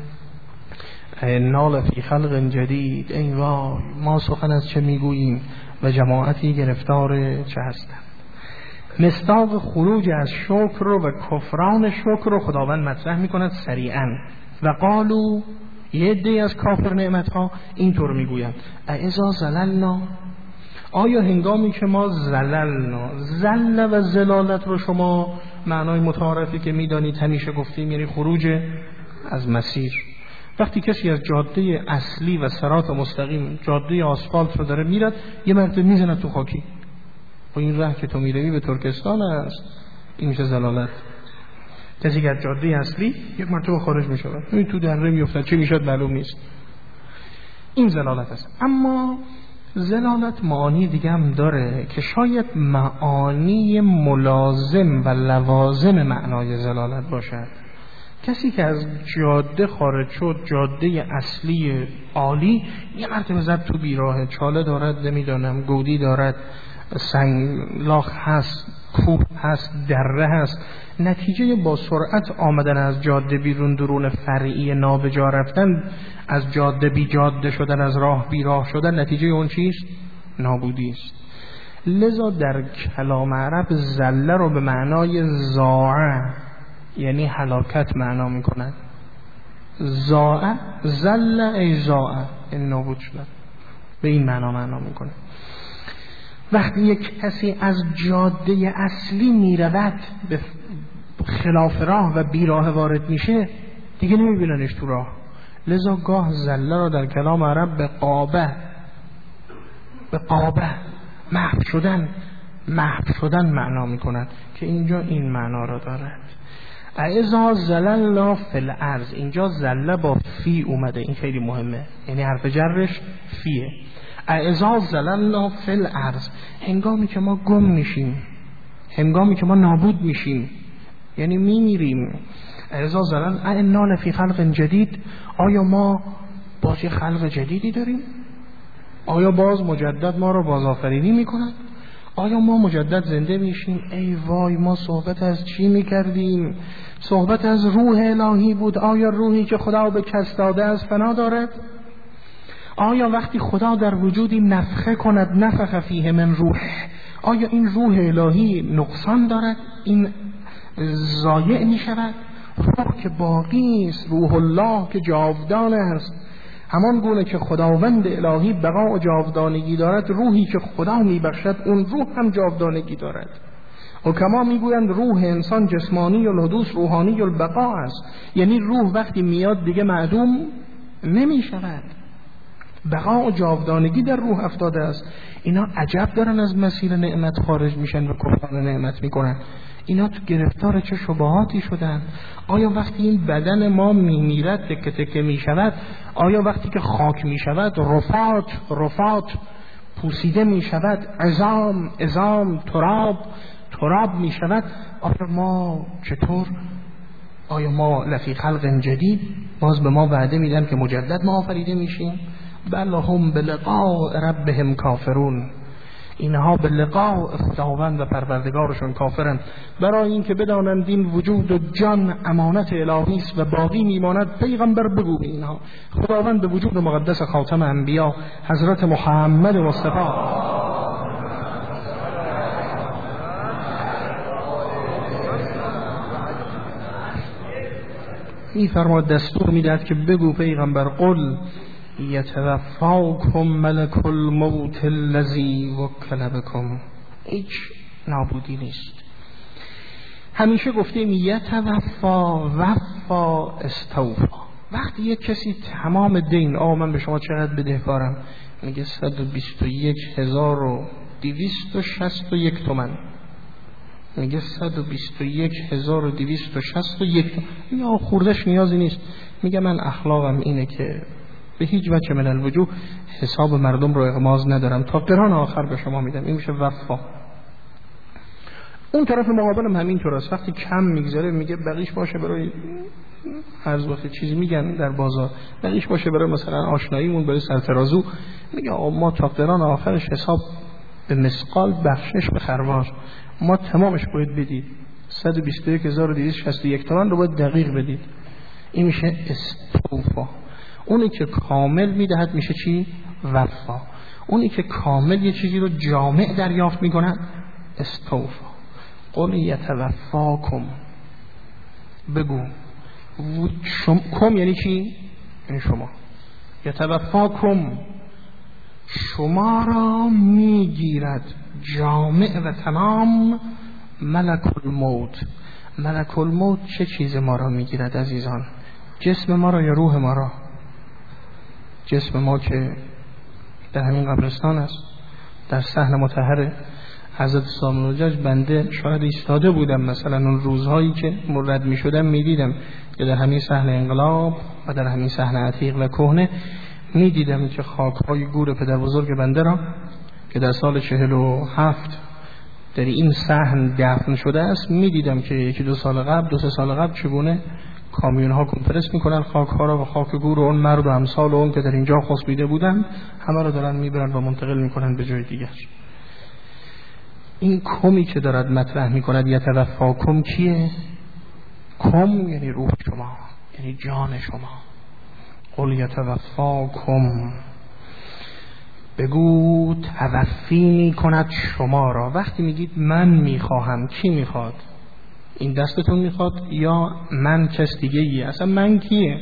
انا لفی خلق جدید. ای وای، ما سخن از چه میگوییم و جماعتی گرفتار چه هستند. مصداق خروج از شکر و کفران شکر رو خداوند مطرح می کند سریعا. و قالوا، یه عده از کافر نعمت‌ها اینطور میگویند اذا زللنا، آیا هنگامی که ما زللنا، زل و زلالت رو شما معنای متعارفی که میدانید همیشه گفتیم یعنی خروج از مسیر. وقتی کسی از جاده اصلی و صراط مستقیم، جاده آسفالت رو داره میرد، یه مرتبه میزنه تو خاکی، و این راه که تو میروی به ترکستان است، این میشه زلالت. کسی که از جاده اصلی یک مرتبه خارج میشه، این تو دره میفته، چه میشد معلوم نیست. این زلالت است. اما زلالت معانی دیگه هم داره که شاید معانی ملازم و لوازم معنای زلالت باشد. کسی که از جاده خارج شد، جاده اصلی عالی، یه مرتبه زد تو بیراه، چاله دارد، نمیدانم گودی دارد، سنگلاخ هست، کوه هست، دره هست. نتیجه با سرعت آمدن از جاده بیرون، درون فرعی نابجا رفتن، از جاده بی جاده شدن، از راه بی راه شدن، نتیجه اون چیست؟ نابودی است. لذا در کلام عرب زله رو به معنای زاعه، یعنی هلاکت معنا میکنند. زاعه، زله ای زاعه، این نابود شدن، به این معنا میکنه. وقتی یک کسی از جاده اصلی میرود به خلاف راه و بی راه وارد میشه، دیگه نمیبیننش تو راه. لذا گاه زله را در کلام عرب به قابه محو شدن معنا میکنند که اینجا این معنا را دارد. اذا زللنا فی الارض، اینجا زله با فی اومده، این خیلی مهمه، یعنی حرف جرش فیه. اذا زللنا فی الارض، هنگامی که ما گم میشیم، هنگامی که ما نابود میشیم، یعنی میمیریم. اذا زللنا انا لفی خلق جدید، آیا ما باز یه خلق جدیدی داریم؟ آیا باز مجدد ما رو بازآفرینی میکنن؟ آیا ما مجدد زنده میشیم؟ ای وای، ما صحبت از چی میکردیم؟ صحبت از روح الهی بود. آیا روحی که خدا به کس داده از فنا دارد؟ آیا وقتی خدا در وجودی نفخه کند، نفخ فیه من روح، آیا این روح الهی نقصان دارد؟ این ضایع می شود؟ روح که باقی است، روح الله که جاودانه است، همان گونه که خداوند الهی بقا و جاودانگی دارد، روحی که خدا می بخشد اون روح هم جاودانگی دارد. و کما میگویند روح انسان جسمانی الحدوث روحانی البقا است، یعنی روح وقتی میاد دیگه معدوم نمی شود، بقا و جاودانگی در روح افتاده است. اینا عجب دارن از مسیر نعمت خارج میشن و کفران نعمت میکنن. اینا تو گرفتار چه شبهاتی شدن؟ آیا وقتی این بدن ما میمیرد، تکه تکه میشود، آیا وقتی که خاک میشود، رفات پوسیده میشود، عظام تراب میشود، آیا ما چطور؟ آیا ما لفی خلق جدید؟ باز به ما وعده میدن که مجدد ما آفریده میشیم. بل هم بلقاء ربهم کافرون، اینها به لقاء خداوند و پروردگارشون کافرند. برای اینکه بدانند این وجود و جان امانت الهی است و باقی میماند. پیغمبر بگو به اینها، خداوند به وجود مقدس خاتم انبیا حضرت محمد مصطفی میفرماید، دستور میدهد که بگو پیغمبر، قل یتوفاکم ملک الموت الذی وکل بکم. هیچ نابودی نیست. همیشه گفتیم یتوفا، وفا، استوفا. وقتی یک کسی تمام دین، من به شما چقدر بدهکارم، میگه 121,261 تومن، میگه 121,261 تومن، یا خوردش نیازی نیست. میگه من اخلاقم اینه که به هیچ وجه من الوجوه حساب مردم رو اغماض ندارم، تا قران آخر به شما میدم. این میشه وفا. اون طرف مقابلم همینطور است، وقتی کم میگذره میگه بقیش باشه برای هر وقت چیزی میگن در بازار، بقیش باشه برای مثلا آشناییمون، برای سرترازو. میگه ما تا قران آخرش حساب به مثقال بخشش به خروار، ما تمامش باید بدید. 121,261 تومان رو باید دقیق بدید. این میشه استوفا. اونی که کامل میدهد میشه چی؟ وفا. اونی که کامل یه چیزی رو جامع دریافت میکنه استوفا. قل یتوفاکم، بگو کم یعنی چی؟ یعنی شما. یتوفاکم، شما را میگیرد جامع و تمام ملک الموت. ملک الموت چه چیز ما را میگیرد عزیزان؟ جسم ما را یا روح ما را؟ جسم ما که در همین قبرستان است، در صحن مطهر حضرت سامون الجج بنده شاید ایستاده بودم، مثلا اون روزهایی که مرد می شدم می دیدم که در همین صحن انقلاب و در همین صحن عتیق و کهنه می دیدم که خاکهای گور پدر بزرگ بنده را که در سال 47 در این صحن دفن شده است می دیدم که 1-2 سال قبل 2-3 سال قبل چگونه کامیون ها کمپرس میکنن خاک ها را و خاک گور و اون مرد و امثال اون که در اینجا خسبیده بودن همه را دارن میبرن و منتقل میکنن به جای دیگر. این کمی که دارد مطرح میکند یتوفاکم کیه؟ کم یعنی روح شما، یعنی جان شما. قل یتوفاکم، بگو توفی میکند شما را. وقتی میگید من میخواهم، کی میخواد؟ این دستتون میخواد یا من کس دیگه ایه؟ اصلا من کیه؟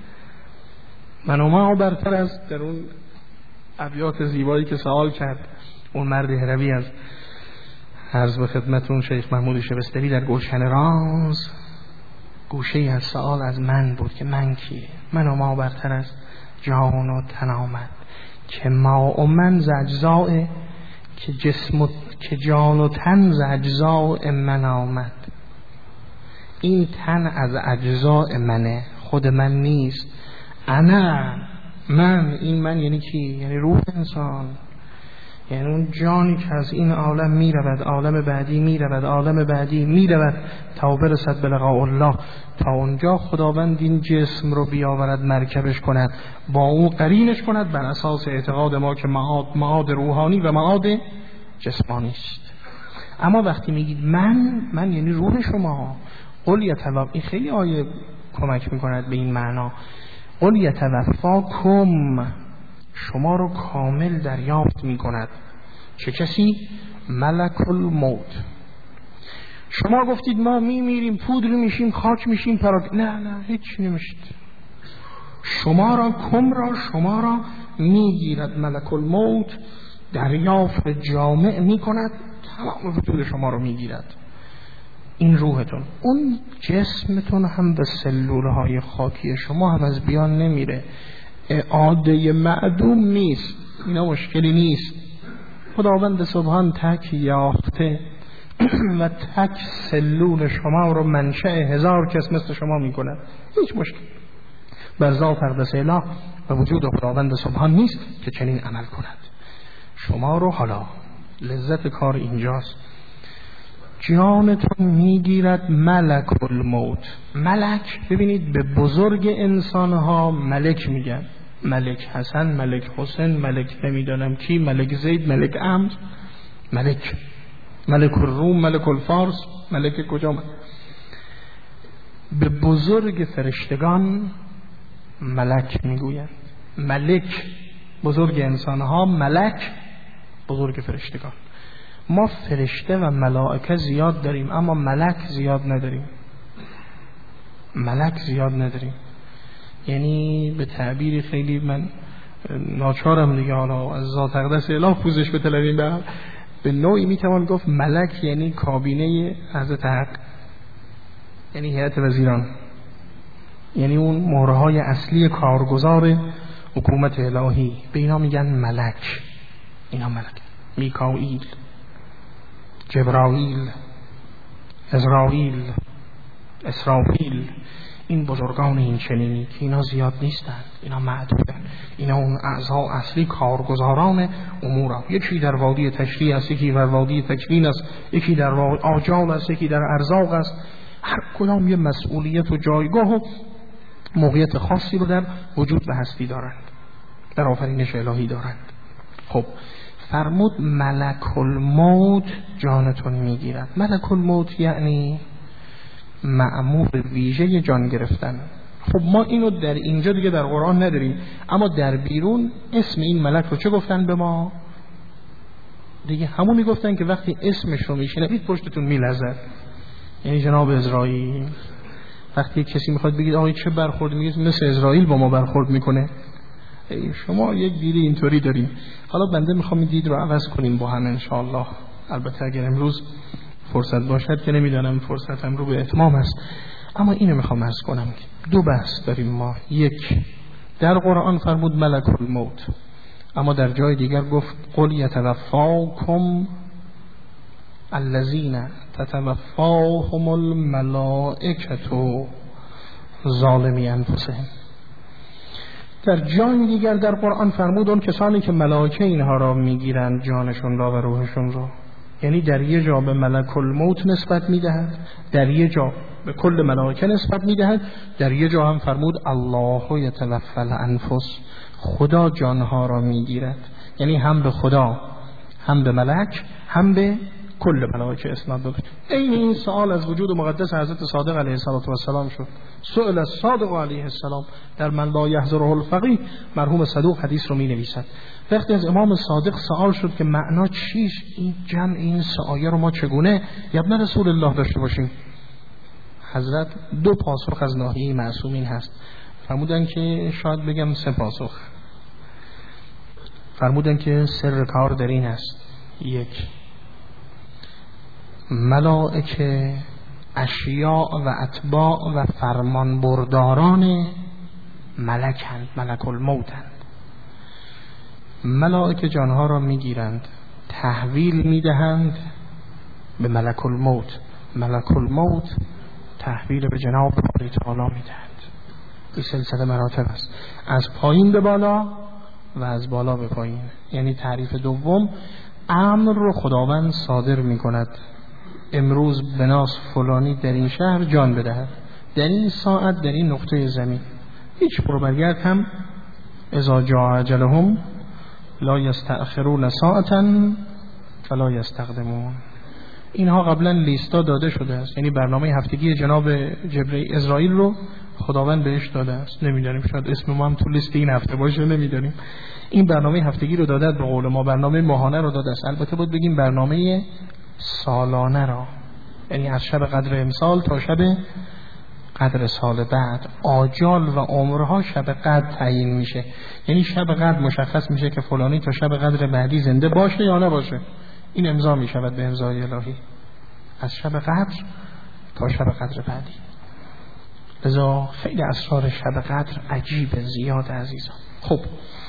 من و ما برتر از در اون ابیات زیبایی که سوال کرد اون مرد هروی از عرض به خدمتون شیخ محمود شبستری در گلشن راز، گوشه از سوال از من بود که من کیه؟ من و ما برتر از جان و تن آمد که ما و من ز اجزاء که جسم و که جان و تن ز اجزاء من آمد. این تن از اجزاء منه، خود من نیست. انا، من، این من یعنی کی؟ یعنی روح انسان، یعنی اون جانی که از این عالم می رود عالم بعدی، می رود عالم بعدی، می رود تا برسد به لقاء الله. تا اونجا خداوند این جسم رو بیاورد مرکبش کند، با او قرینش کند بر اساس اعتقاد ما که معاد روحانی و معاد جسمانی است. اما وقتی میگید من یعنی روح شما. قل یتوفاکم، این خیلی آیه کمک میکند به این معنا. قل یتوفاکم، شما رو کامل دریافت میکند. چه کسی؟ ملک الموت. شما گفتید ما میمیریم، پودر میشیم، خاک میشیم، نه هیچ نمیشید. شما را شما را میگیرد ملک الموت، دریافت جامع میکند، تمام وجود شما رو میگیرد. این روحتون، اون جسمتون هم به سلولهای خاکی شما هم از بیان نمیره، اعاده معدوم نیست، اینا مشکلی نیست. خداوند سبحان تک یافته و تک سلول شما رو منشأ 1000 کس مثل شما میکنه، هیچ مشکل بر ذات اقدس اله و وجود خداوند سبحان نیست که چنین عمل کند. شما رو حالا لذت کار اینجاست، جانتون میگیرد ملک الموت. ملک، ببینید به بزرگ انسانها ملک میگن، ملک حسن، ملک حسین، ملک نمیدانم کی، ملک زید، ملک عمرو، ملک الروم، ملک الفارس، ملک کجا؟ به بزرگ فرشتگان ملک میگویند. ملک بزرگ انسانها، ملک بزرگ فرشتگان. ما فرشته و ملائکه زیاد داریم اما ملک زیاد نداریم. یعنی به تعبیری خیلی من ناچارم دیگه، حالا از ذات اقدس اله پوزش بطلبیم، به نوعی میتوان گفت ملک یعنی کابینه حضرت حق، یعنی هیئت وزیران، یعنی اون مهرهای اصلی کارگزار حکومت الهی، به اینا میگن ملک. اینا ملک. میکائیل، جبرائیل، عزرائیل، اسرافیل، این بزرگان این چنینی که اینا زیاد نیستن، اینا معدودن، اینا اون اعضا اصلی کارگزاران امورا، یکی در وادی تشریع است، یکی در وادی تکوین است، یکی در آجال است، یکی در ارزاق است. هر کدام یه مسئولیت و جایگاه و موقعیت خاصی رو در وجود و هستی دارند، در آفرینش الهی دارند. خب فرمود ملک الموت جانتون میگیرد. ملک الموت یعنی مأمور ویژه جان گرفتن. خب ما اینو در اینجا دیگه در قرآن نداریم، اما در بیرون اسم این ملک رو چه گفتن به ما؟ دیگه همون میگفتن که وقتی اسمش رو میشنوید پشتتون میلرزد. یعنی جناب اسرائیل، وقتی کسی میخواد بگید آقای چه برخورد، میگید مثل اسرائیل با ما برخورد میکنه. شما یک دیدی اینطوری داریم. حالا بنده میخوام این دید رو عوض کنیم با هم انشاءالله. البته اگر امروز فرصت باشد که نمیدانم فرصتم رو به اتمام است، اما اینو میخوام عرض کنم که دو بحث داریم ما. یک، در قرآن فرمود ملک الموت، اما در جای دیگر گفت قل یتوفاکم الذین تتوفاهم الملائکة ظالمی انفسهم. در جای دیگر در قرآن فرمود اون کسانی که ملائکه اینها را میگیرند جانشون را و روحشون را. یعنی در یه جا به ملک الموت نسبت میدهد، در یه جا به کل ملائکه نسبت میدهد، در یه جا هم فرمود الله یتوفی الانفس، خدا جانها را میگیرد. یعنی هم به خدا، هم به ملک، هم به کل ملائکه اسناد داده. این سوال از وجود مقدس حضرت صادق علیه السلام شد. سئل الصادق علیه السلام در من لا یحضره الفقیه، مرحوم صدوق حدیث رو می نویسد. وقتی از امام صادق سوال شد که معنا چیست این جمع این سایه رو ما چگونه یا ابن رسول الله داشته باشیم، حضرت دو پاسخ از ناحیه معصومین هست. فرمودن که شاید بگم سه پاسخ. فرمودن که سر کار در این است: یک، ملائکه اشیاء و اتباع و فرمان برداران ملکند، ملک الموتند. ملائکه جانها را میگیرند، تحویل میدهند به ملک الموت، ملک الموت تحویل به جناب باری تعالی میدهند. این سلسله مراتب است، از پایین به بالا و از بالا به پایین. یعنی تعریف دوم، امر رو خداوند صادر میکند امروز بناس فلانی در این شهر جان بدهد، در این ساعت در این نقطه زمین. هیچ بربرگرد هم اذا جاء اجلهم لا یستأخرون ساعتا فلا یستقدمون. اینها قبلا لیستا داده شده است. یعنی برنامه هفتگی جناب اسرائیل رو خداوند بهش داده است. نمیدونیم شاید اسم ما هم تو لیست این هفته باشه، نمیدونیم. این برنامه هفتگی رو داده به قول ما، برنامه ماهانه رو داده است. البته بود بگیم برنامه سالانه را، یعنی از شب قدر امسال تا شب قدر سال بعد. آجال و عمرها شب قدر تعیین میشه. یعنی شب قدر مشخص میشه که فلانی تا شب قدر بعدی زنده باشه یا نباشه. این امضا میشود به امضای الهی از شب قدر تا شب قدر بعدی. لذا خیلی اسرار شب قدر عجیب زیاد عزیزان. خب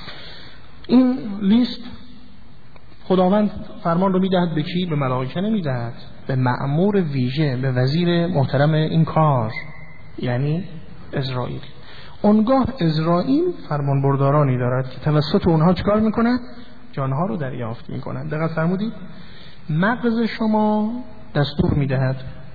این لیست خداوند فرمان رو میدهد به کی؟ به ملائکه نمیدهد، به مأمور ویژه، به وزیر محترم این کار، یعنی اسرائیل. اونگاه اسرائیل فرمان بردارانی دارد که توسط اونها چکار میکنند؟ جانها رو دریافت میکنند. دقت فرمودید؟ مغز شما دستور میدهد،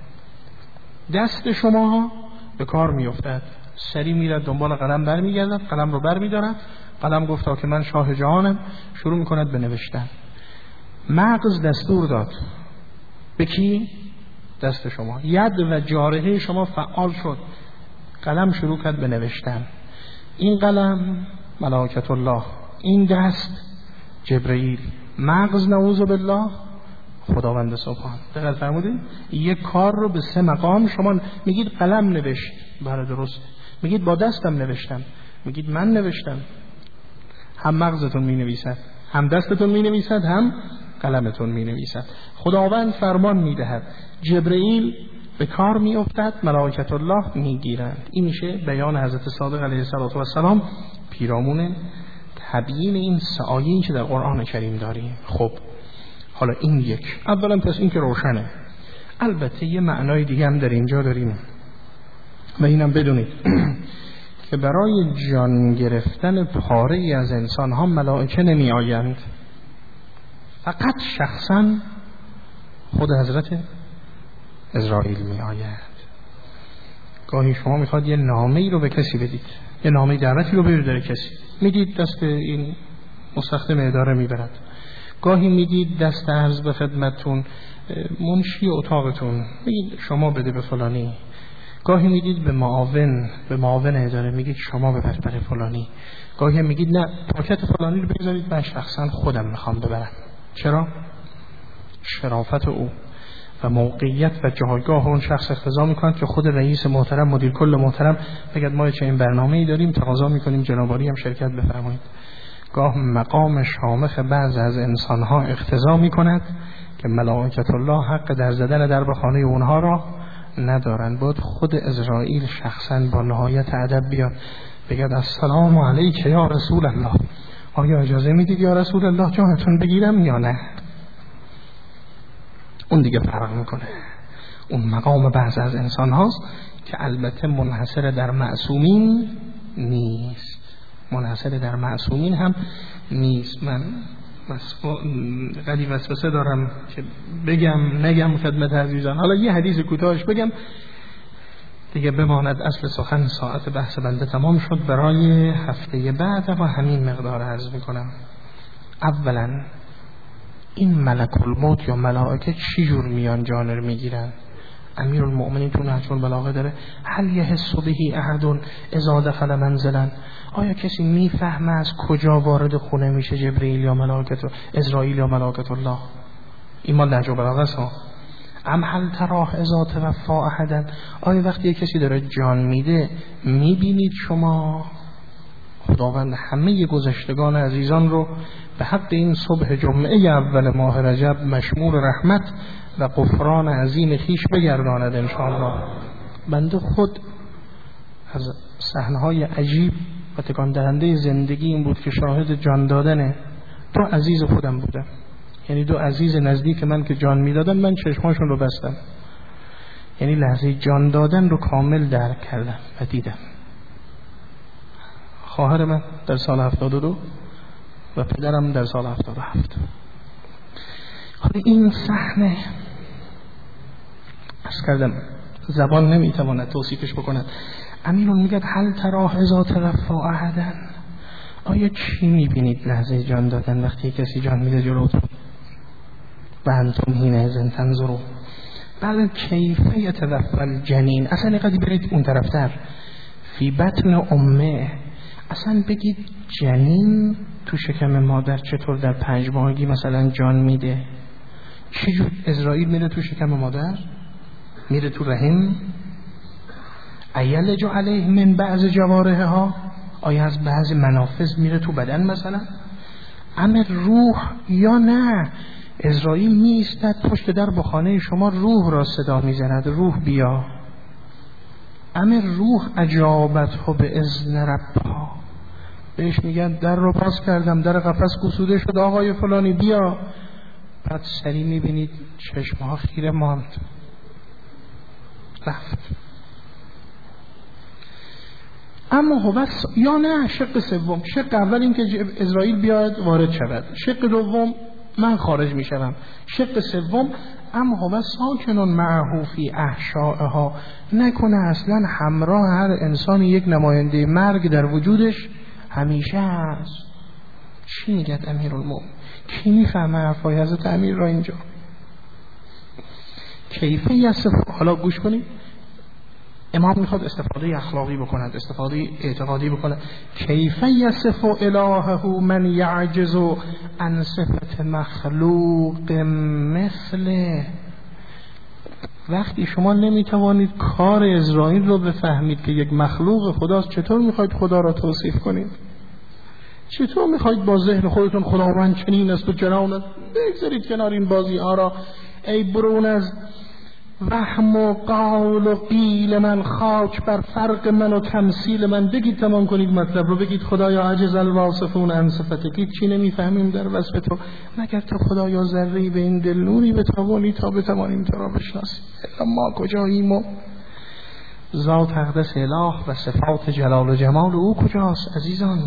دست شما به کار میافتد، سری میرد دنبال قلم برمیگردد، قلم رو برمیدارد، قلم گفتا که من شاه جهانم، شروع میکند به نوشتن. مغز دستور داد به کی؟ دست شما. ید و جارحه شما فعال شد، قلم شروع کرد به نوشتن. این قلم ملائکت الله، این دست جبرئیل، مغز نعوذ بالله خداوند سبحان. دقیق فرمودید؟ یک کار رو به سه مقام شما میگید قلم نوشت، بله درست. میگید با دستم نوشتم، میگید من نوشتم. هم مغزتون می نویسد، هم دستتون می نویسد، هم قلمتون می نویسد. خداوند فرمان می دهد، جبرئیل به کار می افتد، ملائکت الله می گیرند. این میشه بیان حضرت صادق علیه السلام پیرامون تبیین این سعایین که در قرآن کریم داریم. خب حالا این یک، اولا پس این که روشنه. البته یه معنای دیگه هم در اینجا داریم. و اینم بدونید که برای جان گرفتن پاره ای از انسان ها ملائکه نمی آیند، فقط شخصا خود حضرت عزرائیل می آید. گاهی شما میخواد یه نامه ای رو به کسی بدید، یه نامه دعوتی رو ببرید کسی، میدید دست این مستخدم اداره میبرد. گاهی میدید دست عرض به خدمتتون منشی اتاقتون، میگید شما بده به فلانی. گاهی میدید به معاون اداره، میگید شما ببر برای فلانی. گاهی میگید نه پاکت فلانی رو بگذارید من شخصا خودم میخوام ببرم. چرا؟ شرافت او و موقعیت و جایگاه اون شخص اقتضا میکنند که خود رئیس محترم، مدیر کل محترم بگید ما چه این برنامه‌ای داریم، تقاضا میکنیم جناب عالی هم شرکت بفرمایید. گاه مقام شامخ بعض از انسانها اقتضا میکند که ملائکت الله حق در زدن در به خانه اونها را ندارن. بود خود عزرائیل شخصا با نهایت ادب بیاد بگید السلام علیک یا رسول الله، آیا اجازه میدید یا رسول الله جانتون بگیرم یا نه؟ اون دیگه فرق میکنه. اون مقام بعض از انسان هاست که البته منحصر در معصومین نیست، منحصر در معصومین هم نیست. من قدی وسوسه دارم که بگم نگم خدمت عزیزان. حالا یه حدیث کوتاهش بگم دیگه بماند، اصل سخن ساعت بحث بنده تمام شد. برای هفته بعد و همین مقدار عرض میکنم. اولا این ملک الموت یا ملائکه چی جور میان جان رو میگیرن؟ امیرالمؤمنین تو نهج البلاغه داره هل یحس به احد اذا دخل منزلا، آیا کسی میفهمه از کجا وارد خونه میشه جبرئیل یا ملائکه عزرائیل یا ملائکه الله؟ این مال نهج البلاغه است. ام هل تراه اذا توفى احدا، آیا وقتی کسی داره جان میده میبینید شما؟ خداوند همه گذشتگان عزیزان رو به حق این صبح جمعه اول ماه رجب مشمول رحمت و غفران عظیم خیش بگرداند انشاءالله. بنده خود از صحنه‌های عجیب و تکان دهنده زندگی این بود که شاهد جان دادن دو عزیز خودم بودم، یعنی دو عزیز نزدیک من که جان میدادن من چشماشون رو بستم، یعنی لحظه جان دادن رو کامل درک کردم و دیدم. خواهر من در سال 72 و پدرم در سال 77. حالا این صحنه از کردم زبان نمیتواند توصیفش بکند. امیرون میگه هل تراه اذا توفى احدا، آیا چی میبینید لحظه جان دادن وقتی کسی جان میده جلوتون؟ و انتم حینئذ تنظرون. بعد کیف یتوفى الجنین، اصلا قدی برید اون طرفتر، فی بطن امه، اصلا بگید جنین تو شکم مادر چطور در 5 ماهگی مثلا جان میده؟ چجور عزرائیل میره تو شکم مادر؟ میره تو رحم؟ ایلج علیه من بعض جوارحها، آیا از بعض منافذ میره تو بدن مثلا؟ امر روح یا نه؟ عزرائیل میایستد پشت در بخانه شما، روح را صدا میزند روح بیا. امر روح اجابته به اذن ربها، بهش میگن در رو باز کردم، در قفس گشوده شد آقای فلانی بیا. بعد سری میبینید چشمها خیره ماند، رفت. اما هو بس یا نه شق سوم، شق اول این که عزرائیل بیاد وارد شود، شق دوم من خارج میشم، شق سوم اما هو ساکنون معه فی احشائها، نکنه اصلا همراه هر انسان یک نماینده مرگ در وجودش همیشه هست. چی میگد امیرالمومنین؟ کی میفهمه حرفای حضرت امیر را اینجا؟ کیفه یصف، حالا گوش کنید، امام میخواد استفاده اخلاقی بکند، استفاده اعتقادی بکند. کیفه یصف الهه من یعجز عن صفت مخلوق مثله، وقتی شما نمیتوانید کار عزرائیل رو بفهمید که یک مخلوق خداست، چطور میخواید خدا را توصیف کنید؟ چطور میخواید با ذهن خودتون خداوند چنین است و چنان است؟ بگذارید کنار این بازی ها را. ای برون از وهم و قول و قیل من، خاک بر فرق من و تمثیل من. بگید تمام کنید مطلب رو، بگید خدایا عجز الواصفون عن صفتک، چی نمیفهمیم در وصف تو مگر تو خدایا ذره‌ای به این دل نوری بتوانی تا بتوانیم تو را بشناسیم. الا ما کجاییم و ذات اقدس اله و صفات جلال و جمال او کجاست عزیزان؟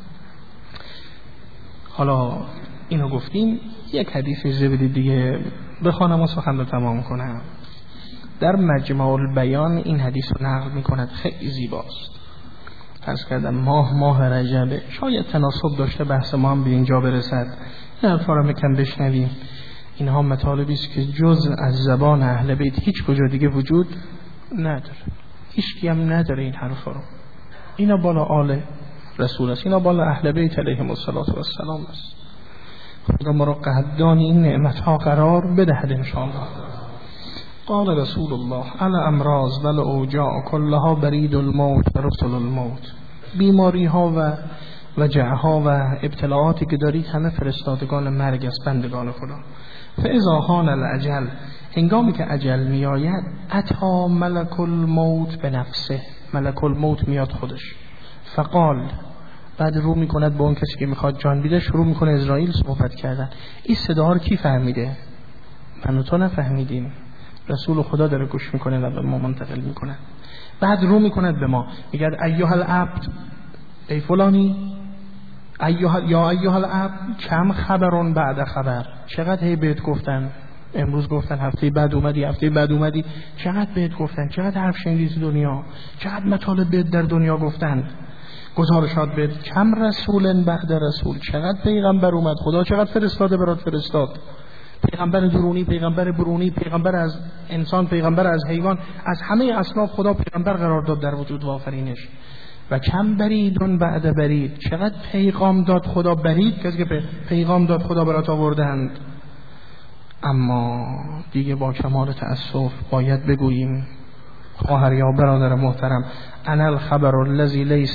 حالا اینو گفتیم، یک حدیث اجازه بدید دیگه بخوانم و سخن رو تمام کنم. در مجمع البیان این حدیث رو نقل می‌کند، خیلی زیباست. عرض کردم ماه رجبه، شاید تناسب داشته بحث ما هم به اینجا برسد. این حرفا رو می‌کنم بشنویم. اینها مطالبی است که جز از زبان اهل بیت هیچ کجا دیگه وجود نداره، هیچ کی هم نداره این حرفا رو. اینا بالا آل رسول است، اینا بالا اهل بیت علیهم السلام است. خدا ما را قدردان این نعمت‌ها قرار بدهد ان شاء الله. قال رسول الله الامراض والاوجاع كلها برید الموت و رسل الموت. بیماری ها و وجعها و ابتلاعاتی که دارید همه فرستادگان مرگ است، بندگان خدا. فاذا حان الاجل، هنگامی که اجل می آید، اتی ملک الموت به نفسه، ملک الموت میاد خودش. فقال، بعد رو میکند به اون کسی که میخواد جان بیده، شروع میکنه اسرائیل صحبت کردن. این صداها رو کی فهمیده؟ من و تو نفهمیدیم، رسول خدا داره گوش میکنه و به ما منتقل میکنه. بعد رو میکند به ما، میگه ایها العبد، ای فلانی، یا ایها العبد، کم خبرون بعد خبر. چقدر هی بهت گفتن، امروز گفتن، هفته بعد اومدی، هفته بعد اومدی، چقدر بهت گفتن، چقدر حرف شنیدی تو دنیا، چقدر مطالب بهت در دنیا گفتن، گزارشات بهت. کم رسول بعد رسول، چقدر پیغمبر اومد، خدا چقدر فرستاده برات فرستاد، پیغمبر درونی، پیغمبر برونی، پیغمبر از انسان، پیغمبر از حیوان، از همه اصناف خدا پیغمبر قرار داد در وجود و آفرینش. و کم بریدون بعد برید، چقدر پیغام داد خدا، برید کسی که پیغام داد خدا برات آوردند. اما دیگه با کمال تأسف باید بگوییم، خواهر یا برادر محترم، انا الخبر الذی لیس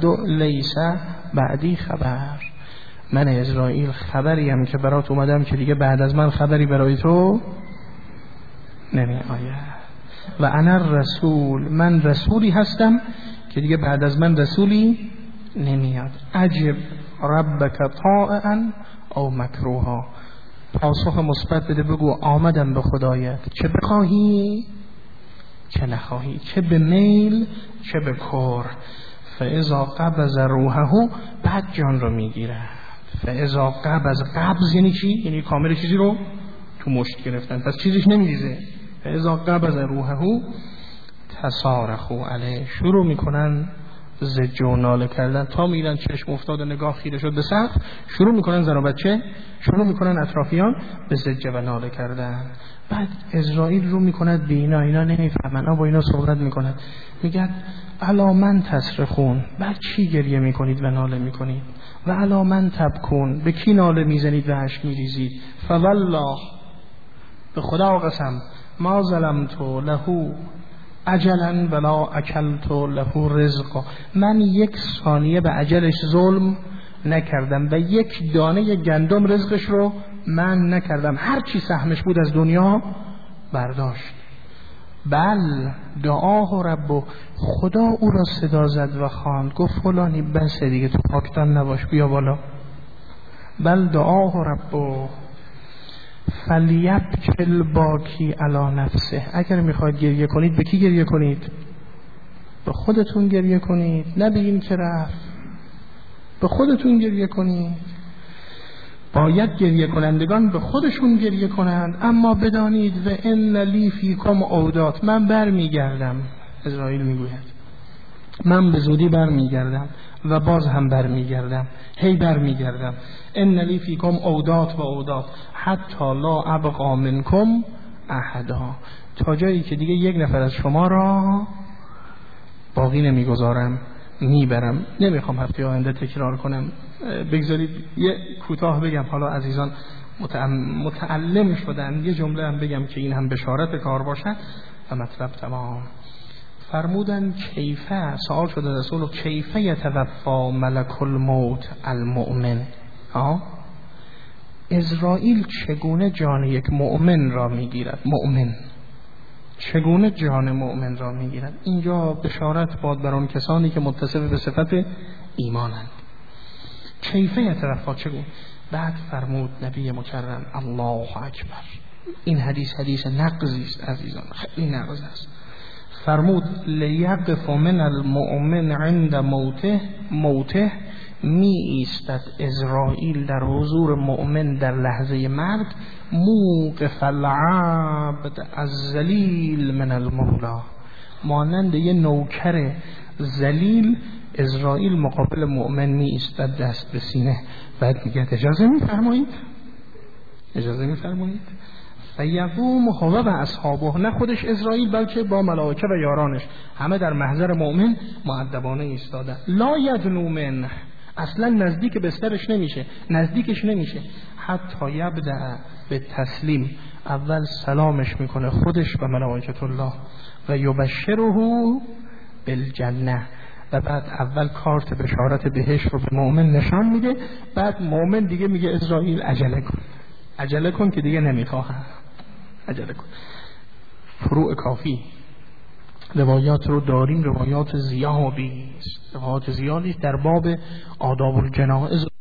بعدی خبر. من اسرائیل خبریم که برات اومدم که دیگه بعد از من خبری برای تو نمی آید. و انا الرسول، من رسولی هستم که دیگه بعد از من رسولی نمیاد. عجب ربک طائعا او مکروها، پاسخ مثبت بده، بگو آمدم به خدایت، چه بخواهی چه نخواهی، چه به میل چه به کر. فاذا قبض روحه، بعد جان رو میگیره. فاذا قبض یعنی چی؟ یعنی کامل چیزی رو تو مشت گرفتن، پس چیزیش نمیریزه. فاذا قبض روحه تصارخوا علیه، شروع میکنن زج و ناله کردن تا میرن چشم افتاد و نگاه خیره شد به سقف، شروع میکنن زن و بچه، شروع میکنن اطرافیان به زج و ناله کردن. بعد اسرائیل رو میکند به اینا نمیفهمن، با اینا صحبت میکند، میگن الا من تصرخون، بعد چی گریه میکنید و ناله میکنید؟ و الا من تبکون، به کی ناله میزنید و اشک میریزید؟ فوالله، به خدا قسم، ما ظلمت له اجلا ولا اکلت له رزقا، من یک ثانیه به اجلش ظلم نکردم و یک دانه گندم رزقش رو من نکردم، هر چی سهمش بود از دنیا برداشت. بل دعاه رب، خدا او را صدا زد و خواند، گفت فلانی بس دیگه، تو پاکتان نباش، بیا بالا. بل دعاه رب فلیبکل باکی علی نفسه، اگر میخواید گریه کنید به کی گریه کنید؟ به خودتون گریه کنید، نه به این که رفت، به خودتون گریه کنید. باید گریه کنندگان به خودشون گریه کنند. اما بدانید و ان لی فیکم عودات، من برمیگردم. اسرائیل میگوید من به زودی برمیگردم و باز هم برمیگردم، هی برمیگردم. ان لی فیکم عودات و عودات حتی لا ابقا منکم احدا، تا جایی که دیگه یک نفر از شما را باقی نمیگذارم، میبرم. نمیخوام هفته آینده تکرار کنم، بگذارید یه کوتاه بگم. حالا عزیزان متعلم شدن، یه جمله هم بگم که این هم بشارت کار باشد و مطلب تمام. فرمودن کیفه، سوال شده رسول، کیفه یتوفا ملک الموت المؤمن، اسرائیل چگونه جان یک مؤمن را میگیرد؟ مؤمن چگونه جان مؤمن را میگیرد؟ اینجا بشارت باد بر آن کسانی که متصف به صفت ایمانند. کیفه یتوفا، چگونه؟ بعد فرمود نبی مکرم الله اکبر، این حدیث نقضی است عزیزان، خیلی نقض است. فرمود لیقف من المؤمن عند موته می ایستد اسرائیل در حضور مؤمن در لحظه مرگ موقف العبد الذلیل من المولا، مانند یه نوکر ذلیل اسرائیل مقابل مؤمن می ایستد دست به سینه. بعد میگه اجازه میفرمایید فیقوم هو و اصحابه، نه خودش اسرائیل بلکه با ملائکه و یارانش همه در محضر مؤمن مؤدبانه ایستادن. لا یدنو منه، اصلا نزدیکش نمیشه حتی یبدأ به تسلیم، اول سلامش میکنه خودش و ملائکه الله و یبشره بالجنه، و بعد اول کارت بشارت بهش رو به مؤمن نشان میده. بعد مؤمن دیگه میگه اسرائیل عجله کن که دیگه نمیخواهم، عجله کن. فروع کافی روایات رو داریم، روایات زیادی است در باب آداب الجنائز.